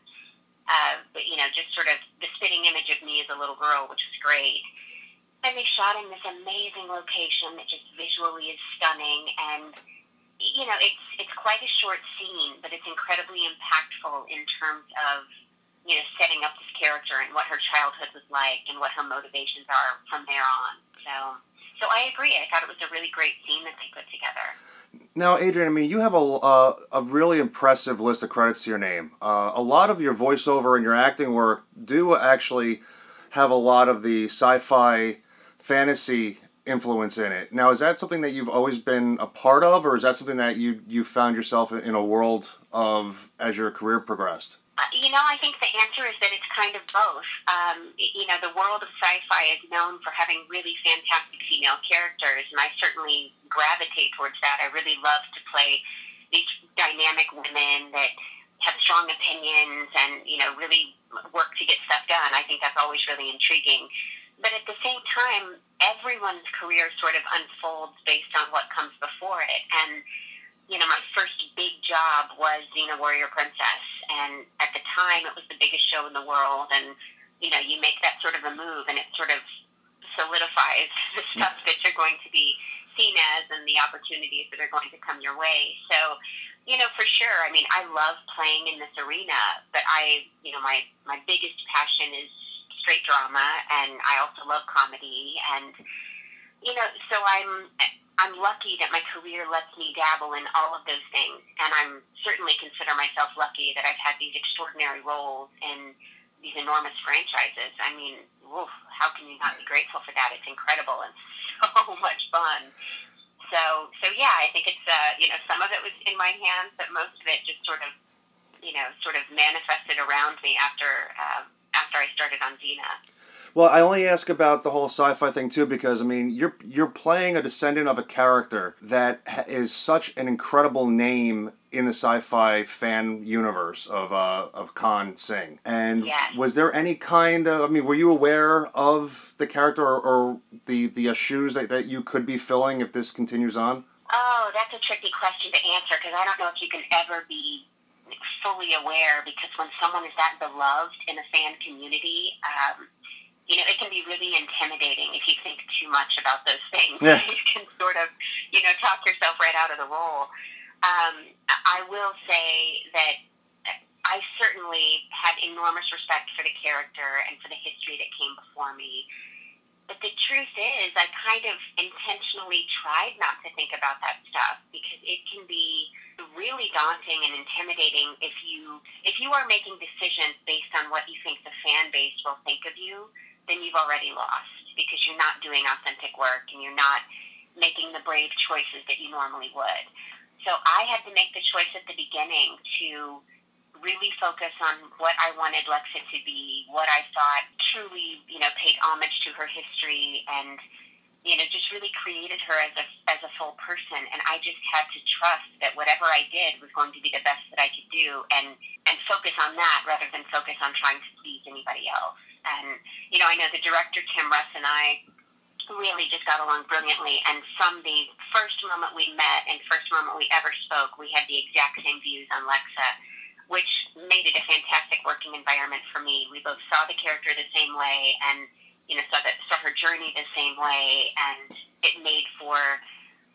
just sort of the spitting image of me as a little girl, which was great. And they shot in this amazing location that just visually is stunning. And, it's quite a short scene, but it's incredibly impactful in terms of, setting up this character and what her childhood was like and what her motivations are from there on. So I agree. I thought it was a really great scene that they put together. Now, Adrian, I mean, you have a really impressive list of credits to your name. A lot of your voiceover and your acting work do actually have a lot of the sci-fi fantasy influence in it. Now, is that something that you've always been a part of, or is that something that you found yourself in a world of as your career progressed? I think the answer is that it's kind of both. The world of sci-fi is known for having really fantastic female characters, and I certainly gravitate towards that. I really love to play these dynamic women that have strong opinions and, really work to get stuff done. I think that's always really intriguing. But at the same time, everyone's career sort of unfolds based on what comes before it. And, my first big job was Xena Warrior Princess. And at the time, it was the biggest show in the world. And, you make that sort of a move, and it sort of solidifies the stuff that you're going to be seen as and the opportunities that are going to come your way. So, for sure, I mean, I love playing in this arena, but my biggest passion is straight drama, and I also love comedy. And, so I'm lucky that my career lets me dabble in all of those things, and I'm certainly consider myself lucky that I've had these extraordinary roles in these enormous franchises. I mean, how can you not be grateful for that? It's incredible and so much fun. So yeah, I think it's some of it was in my hands, but most of it just sort of manifested around me after I started on Xena. Well, I only ask about the whole sci-fi thing too because I mean you're playing a descendant of a character that is such an incredible name in the sci-fi fan universe of Khan Singh. And yes. Was there any kind of were you aware of the character or the shoes that you could be filling if this continues on? Oh, that's a tricky question to answer because I don't know if you can ever be fully aware because when someone is that beloved in a fan community. It can be really intimidating if you think too much about those things. Yeah. You can sort of, talk yourself right out of the role. I will say that I certainly had enormous respect for the character and for the history that came before me. But the truth is, I kind of intentionally tried not to think about that stuff because it can be really daunting and intimidating if you are making decisions based on what you think the fan base will think of you. Then you've already lost because you're not doing authentic work and you're not making the brave choices that you normally would. So I had to make the choice at the beginning to really focus on what I wanted Lexa to be, what I thought truly, paid homage to her history and, just really created her as a full person. And I just had to trust that whatever I did was going to be the best that I could do and focus on that rather than focus on trying to please anybody else. And, I know the director, Tim Russ, and I really just got along brilliantly. And from the first moment we met and first moment we ever spoke, we had the exact same views on Lexa, which made it a fantastic working environment for me. We both saw the character the same way and, saw her journey the same way. And it made for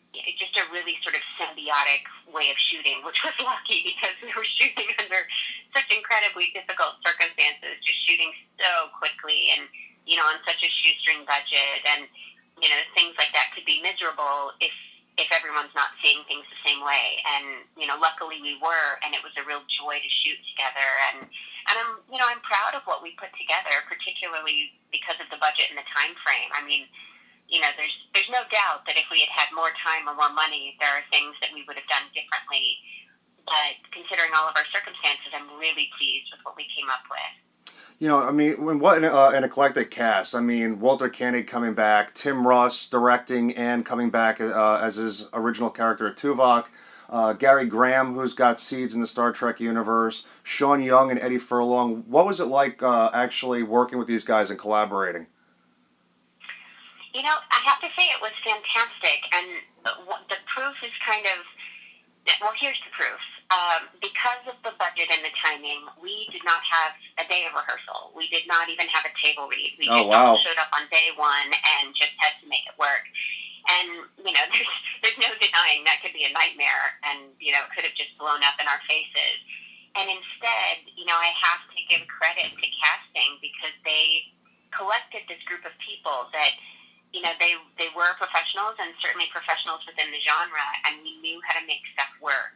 just a really sort of symbiotic way of shooting, which was lucky because we were shooting under such incredibly difficult circumstances, just shooting so quickly and, on such a shoestring budget. And, things like that could be miserable if everyone's not seeing things the same way. And, luckily we were, and it was a real joy to shoot together. And I'm proud of what we put together, particularly because of the budget and the time frame. I mean, there's no doubt that if we had had more time or more money, there are things that we would have done differently. But considering all of our circumstances, I'm really pleased with what we came up with. What an eclectic cast. I mean, Walter Koenig coming back, Tim Russ directing and coming back as his original character, Tuvok, Gary Graham, who's got seeds in the Star Trek universe, Sean Young and Eddie Furlong. What was it like actually working with these guys and collaborating? I have to say it was fantastic, and the proof is here's the proof. Because of the budget and the timing, we did not have a day of rehearsal. We did not even have a table read. We just all showed up on day one and just had to make it work. And, there's no denying that could be a nightmare and, it could have just blown up in our faces. And instead, I have to give credit to casting because they collected this group of people that, they were professionals and certainly professionals within the genre, and we knew how to make stuff work.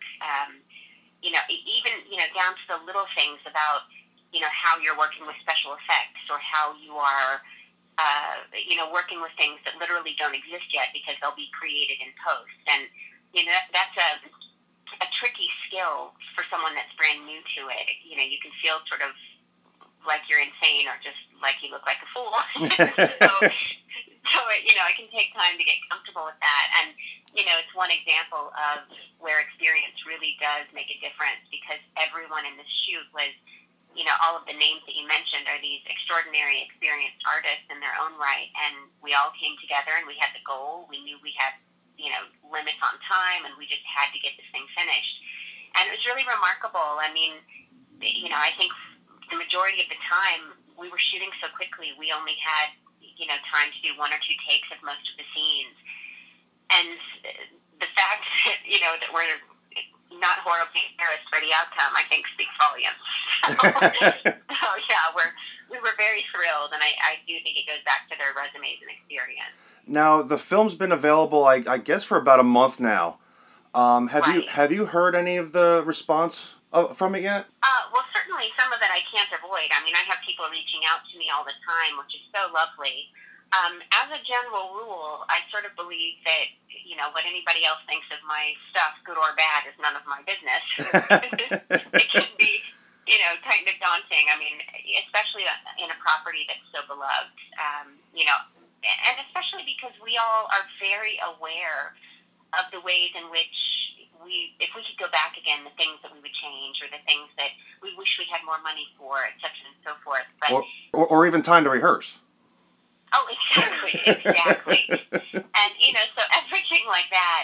Even, down to the little things about, how you're working with special effects or how you are, working with things that literally don't exist yet because they'll be created in post. And, that's a tricky skill for someone that's brand new to it. You can feel sort of like you're insane or just like you look like a fool. So, it can take time to get comfortable with that. And, it's one example of where experience really does make a difference because everyone in this shoot was, all of the names that you mentioned are these extraordinary experienced artists in their own right. And we all came together and we had the goal. We knew we had, limits on time and we just had to get this thing finished. And it was really remarkable. I mean, I think the majority of the time we were shooting so quickly, we only had, time to do one or two takes of most of the scenes. And the fact that, that we're not horribly embarrassed by the outcome, I think speaks volumes. So yeah, we were very thrilled, and I do think it goes back to their resumes and experience. Now, the film's been available, I guess, for about a month now. Right. Have you heard any of the response from it yet? Well, certainly some of it I can't avoid. I mean, I have people reaching out to me all the time, which is so lovely. As a general rule, I sort of believe that, what anybody else thinks of my stuff, good or bad, is none of my business. It can be, kind of daunting. I mean, especially in a property that's so beloved, and especially because we all are very aware of the ways in which if we could go back again, the things that we would change or the things that we wish we had more money for, et cetera and so forth. But, or even time to rehearse. Oh, exactly. And, so everything like that,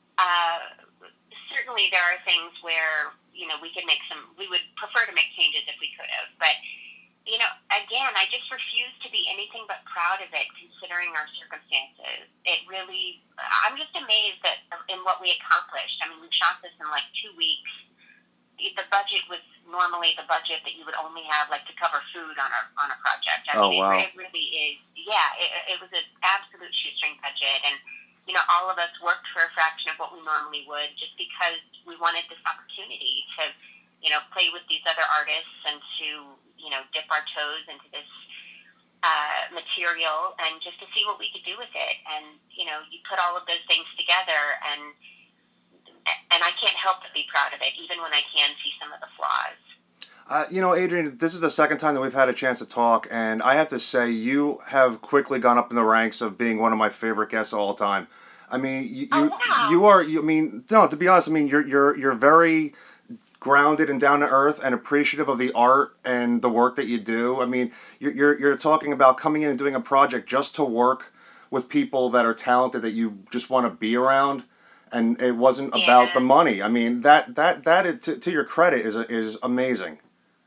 certainly there are things where, we would prefer to make changes if we could have. But, again, I just refuse to be anything but proud of it considering our circumstances. It really, I'm just amazed in what we accomplished. I mean, we shot this in like 2 weeks. The budget was normally the budget that you would only have like to cover food on a project. I mean, wow. It really is. Yeah, it was an absolute shoestring budget, and all of us worked for a fraction of what we normally would, just because we wanted this opportunity to play with these other artists and to dip our toes into this material and just to see what we could do with it. And you put all of those things together, and I can't help but be proud of it, even when I can see some of the flaws. Adrienne, this is the second time that we've had a chance to talk, and I have to say you have quickly gone up in the ranks of being one of my favorite guests of all time. I mean, to be honest, I mean, you're very grounded and down to earth and appreciative of the art and the work that you do. I mean, you're talking about coming in and doing a project just to work with people that are talented that you just want to be around. And it wasn't about the money. I mean, that is, to your credit, is amazing.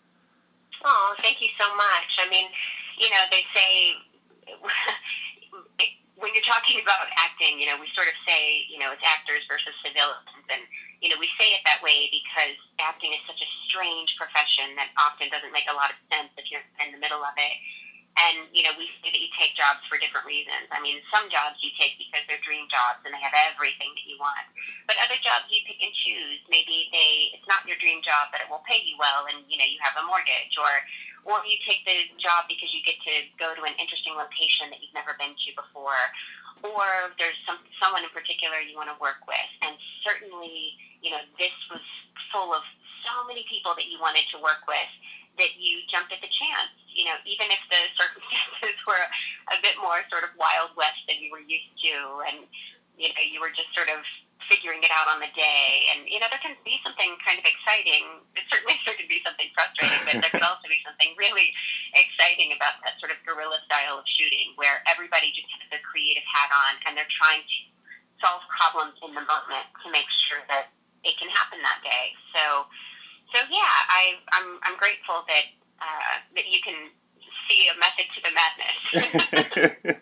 Oh, thank you so much. I mean, they say when you're talking about acting, we sort of say, it's actors versus civilians. And, we say it that way because acting is such a strange profession that often doesn't make a lot of sense if you're in the middle of it. And, we say that you take jobs for different reasons. I mean, some jobs you take because they're dream jobs and they have everything that you want. But other jobs you pick and choose. Maybe it's not your dream job, but it will pay you well and, you have a mortgage. Or you take the job because you get to go to an interesting location that you've never been to before. Or there's someone in particular you want to work with. And certainly, this was full of so many people that you wanted to work with that you jumped at the chance, even if the circumstances were a bit more sort of Wild West than you were used to. And, you were just sort of figuring it out on the day. And, there can be something kind of exciting. Certainly there can be something frustrating, but there could also be something really exciting about that sort of guerrilla style of shooting where everybody just has their creative hat on and they're trying to solve problems in the moment to make sure that it can happen that day. So yeah, I'm grateful that you can see a method to the madness.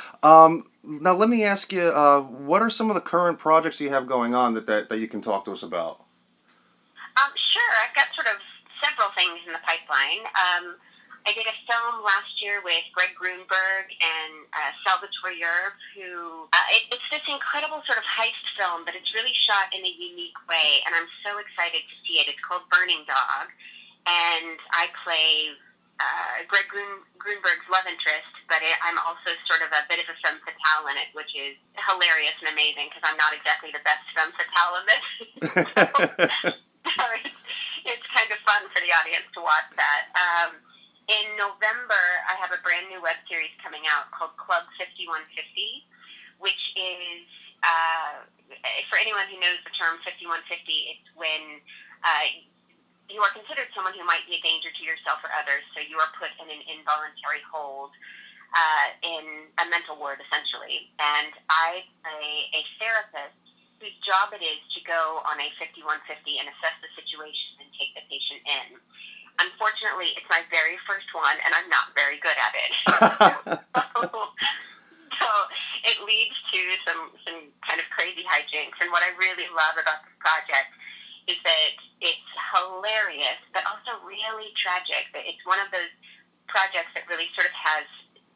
Now let me ask you, what are some of the current projects you have going on that you can talk to us about? Sure, I've got sort of several things in the pipeline. I did a film last year with Greg Grunberg and Salvatore Yerb, who it's this incredible sort of heist film, but it's really shot in a unique way, and I'm so excited to see it. It's called Burning Dog, and I play Greg Grunberg's love interest, but I'm also sort of a bit of a femme fatale in it, which is hilarious and amazing because I'm not exactly the best femme fatale in this. So it's kind of fun for the audience to watch that. In November, I have a brand new web series coming out called Club 5150, which is, for anyone who knows the term 5150, it's when you are considered someone who might be a danger to yourself or others, so you are put in an involuntary hold in a mental ward, essentially. And I play a therapist whose job it is to go on a 5150 and assess the situation and take the patient in. Unfortunately, it's my very first one, and I'm not very good at it. So it leads to some kind of crazy hijinks. And what I really love about this project is that it's hilarious, but also really tragic. It's one of those projects that really sort of has,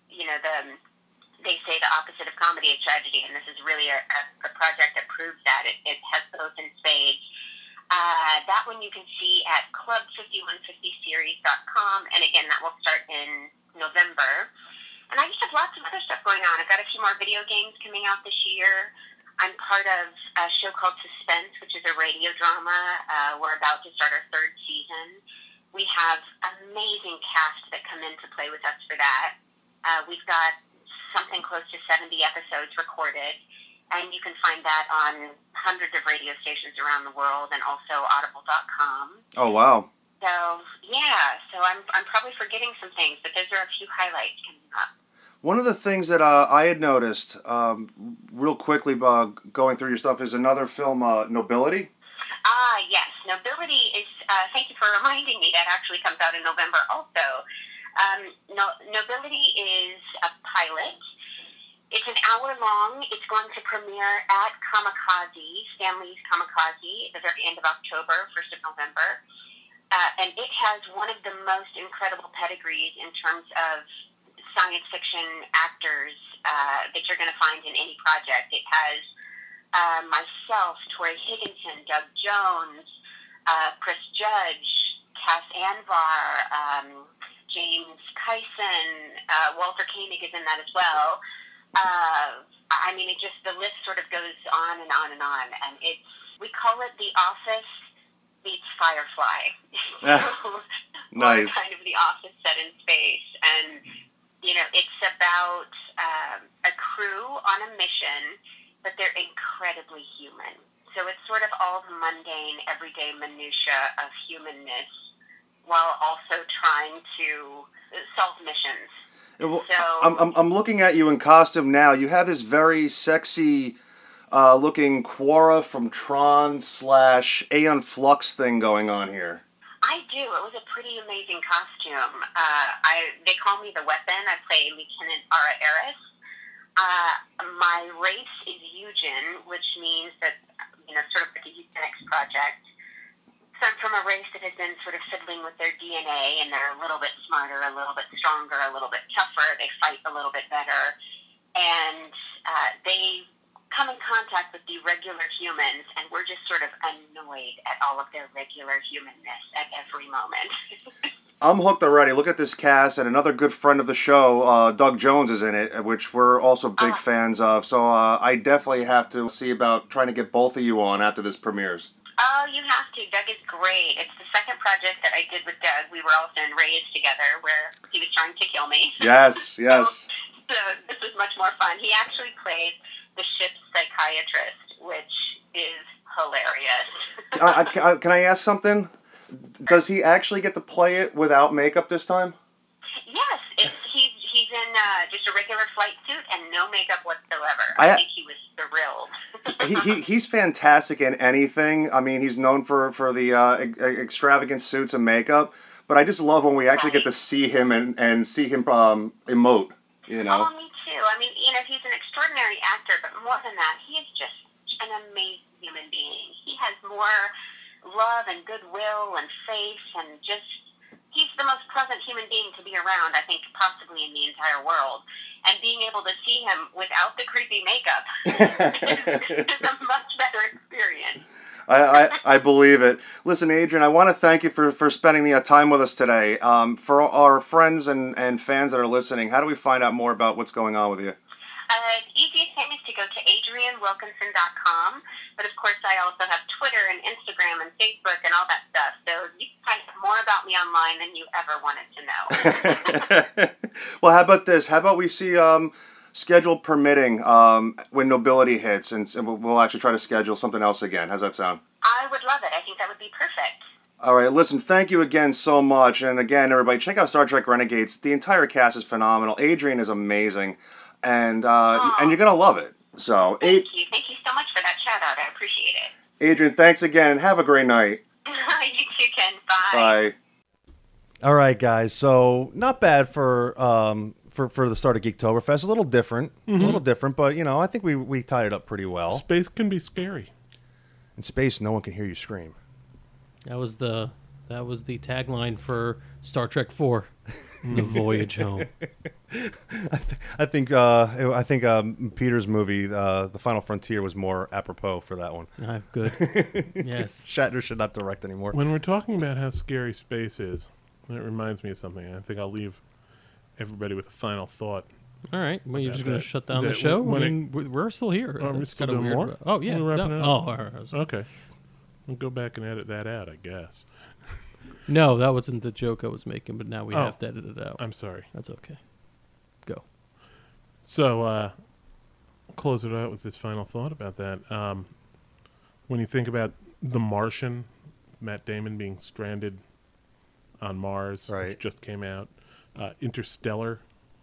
they say the opposite of comedy is tragedy, and this is really a project that proves that. It has both in spades. That one you can see at club5150series.com, and again, that will start in November. And I just have lots of other stuff going on. I've got a few more video games coming out this year. I'm part of a show called Suspense, which is a radio drama. We're about to start our 3rd season. We have amazing cast that come in to play with us for that. We've got something close to 70 episodes recorded. And you can find that on hundreds of radio stations around the world and also audible.com. Oh, wow. So, yeah. So I'm probably forgetting some things, but those are a few highlights coming up. One of the things that I had noticed, real quickly going through your stuff, is another film, Nobility. Yes. Nobility is, thank you for reminding me, that actually comes out in November also. Nobility is a pilot. It's an hour long. It's going to premiere at Kamikaze, Stanley's Kamikaze, at the very end of October, 1st of November. And it has one of the most incredible pedigrees in terms of science fiction actors that you're going to find in any project. It has myself, Tori Higginson, Doug Jones, Chris Judge, Cass Anvar, James Kyson, Walter Koenig is in that as well. I mean, the list sort of goes on and on and on, and we call it The Office meets Firefly. Nice. Kind of The Office set in space, and it's about a crew on a mission, but they're incredibly human. So it's sort of all the mundane, everyday minutia of humanness, while also trying to solve missions. Well, So I'm looking at you in costume now. You have this very sexy looking Quora from Tron / Aeon Flux thing going on here. I do. It was a pretty amazing costume. They call me the Weapon. I play Lieutenant Ara Eris. My race is eugen, which means that, sort of like a eugenics project. So I'm from a race that has been sort of fiddling with their DNA, and they're a little bit smarter, a little bit stronger, a little bit tougher. They fight a little bit better. And they come in contact with the regular humans, and we're just sort of annoyed at all of their regular humanness at every moment. I'm hooked already. Look at this cast, and another good friend of the show, Doug Jones, is in it, which we're also big fans of. So I definitely have to see about trying to get both of you on after this premieres. Oh, you have to. Doug is great. It's the second project that I did with Doug. We were also in Raised together, where he was trying to kill me. Yes, yes. So this was much more fun. He actually played the ship's psychiatrist, which is hilarious. Can I ask something? Does he actually get to play it without makeup this time? Yes, he's in just a regular flight suit and no makeup whatsoever. I think he was thrilled. He's fantastic in anything. I mean, he's known for the extravagant suits and makeup, but I just love when we actually get to see him and see him emote. You know. Oh, me too. I mean, he's an extraordinary actor, but more than that, he is just an amazing human being. He has more love and goodwill and faith, and he's the most pleasant human being to be around, I think, possibly in the entire world. And being able to see him without the creepy makeup is a much better experience. I believe it. Listen, Adrian, I want to thank you for spending the time with us today. For our friends and fans that are listening, how do we find out more about what's going on with you? Easiest thing is to go to AdrianWilkinson.com. But of course, I also have Twitter and Instagram and Facebook and all that stuff. So you can find more about me online than you ever wanted to know. Well, how about this? How about we see schedule permitting when Nobility hits, and we'll actually try to schedule something else again. How's that sound? I would love it. I think that would be perfect. All right, listen, thank you again so much. And again, everybody, check out Star Trek Renegades. The entire cast is phenomenal. Adrian is amazing. And you're going to love it. So, Thank you. Thank you so much for that shout-out. I appreciate it. Adrian, thanks again, and have a great night. You too, Ken. Bye. Bye. All right, guys. So, not bad for the start of Geektoberfest. A little different. But, I think we tied it up pretty well. Space can be scary. In space, no one can hear you scream. That was the tagline for Star Trek 4, The Voyage Home. I think Peter's movie, The Final Frontier, was more apropos for that one. Good. Yes. Shatner should not direct anymore. When we're talking about how scary space is, it reminds me of something. I think I'll leave everybody with a final thought. All right. Well, you're just going to shut down the show? We're still here. Are we still doing more? Oh, yeah. We're wrapping it up? Oh, all right. Okay. We'll go back and edit that out, I guess. No, that wasn't the joke I was making, but now we have to edit it out. I'm sorry. That's okay. Go. So, close it out with this final thought about that. When you think about The Martian, Matt Damon being stranded on Mars, which just came out. Interstellar.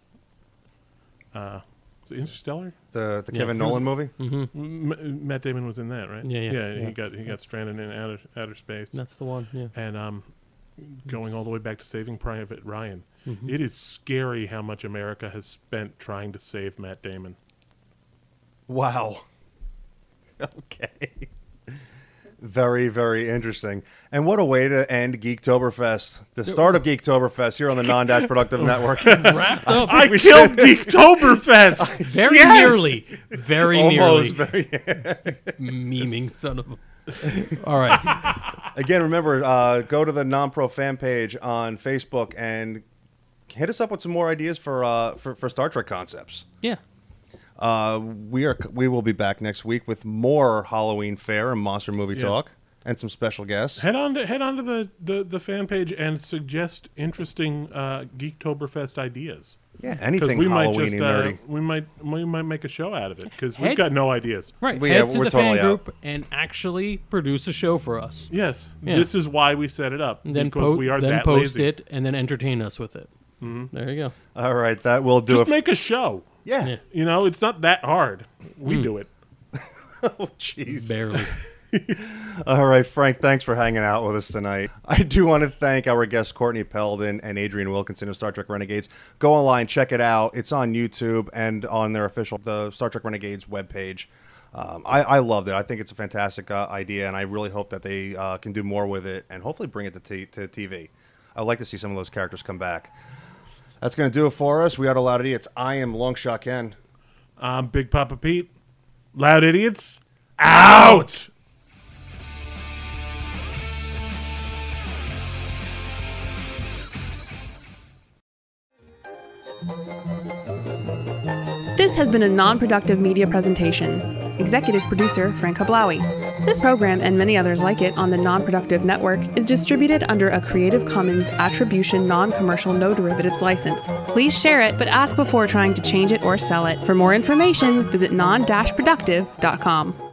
Is it Interstellar? The Kevin Nolan movie? Mm-hmm. Matt Damon was in that, right? Yeah. He got stranded in outer space. That's the one, yeah. And going all the way back to Saving Private Ryan. Mm-hmm. It is scary how much America has spent trying to save Matt Damon. Wow. Okay. Very, very interesting. And what a way to end Geektoberfest. The start of Geektoberfest here on the Non-Dash Productive Network. Wrapped up. I killed Geektoberfest! Very nearly. Very Almost nearly. Memeing son of a... All right. Again, remember, go to the Non-Pro fan page on Facebook and hit us up with some more ideas for Star Trek concepts. Yeah. We will be back next week with more Halloween fare and monster movie talk and some special guests. Head on to the fan page and suggest interesting Geektoberfest ideas. Yeah, anything Halloween-y nerdy. We might make a show out of it because we've got no ideas. Right. We're Head to the totally fan group and actually produce a show for us. Yes. Yeah. This is why we set it up. And then because we are then that post lazy. it and then entertain us with it. Mm-hmm. There you go. All right, that will do Just it. make a show. Yeah. You know, it's not that hard. We do it. Oh, jeez. Barely. All right, Frank, thanks for hanging out with us tonight. I do want to thank our guests, Courtney Peldon and Adrian Wilkinson of Star Trek Renegades. Go online, check it out. It's on YouTube and on their official, the Star Trek Renegades webpage. I loved it. I think it's a fantastic idea, and I really hope that they can do more with it and hopefully bring it to TV. I'd like to see some of those characters come back. That's going to do it for us. We are the Loud Idiots. I am Longshot Ken. I'm Big Papa Pete. Loud Idiots, out! This has been a non-productive media presentation. Executive producer Frank Hablawi. This program and many others like it on the Non-Productive Network is distributed under a Creative Commons Attribution Non-Commercial No Derivatives license. Please share it, but ask before trying to change it or sell it. For more information, visit non-productive.com.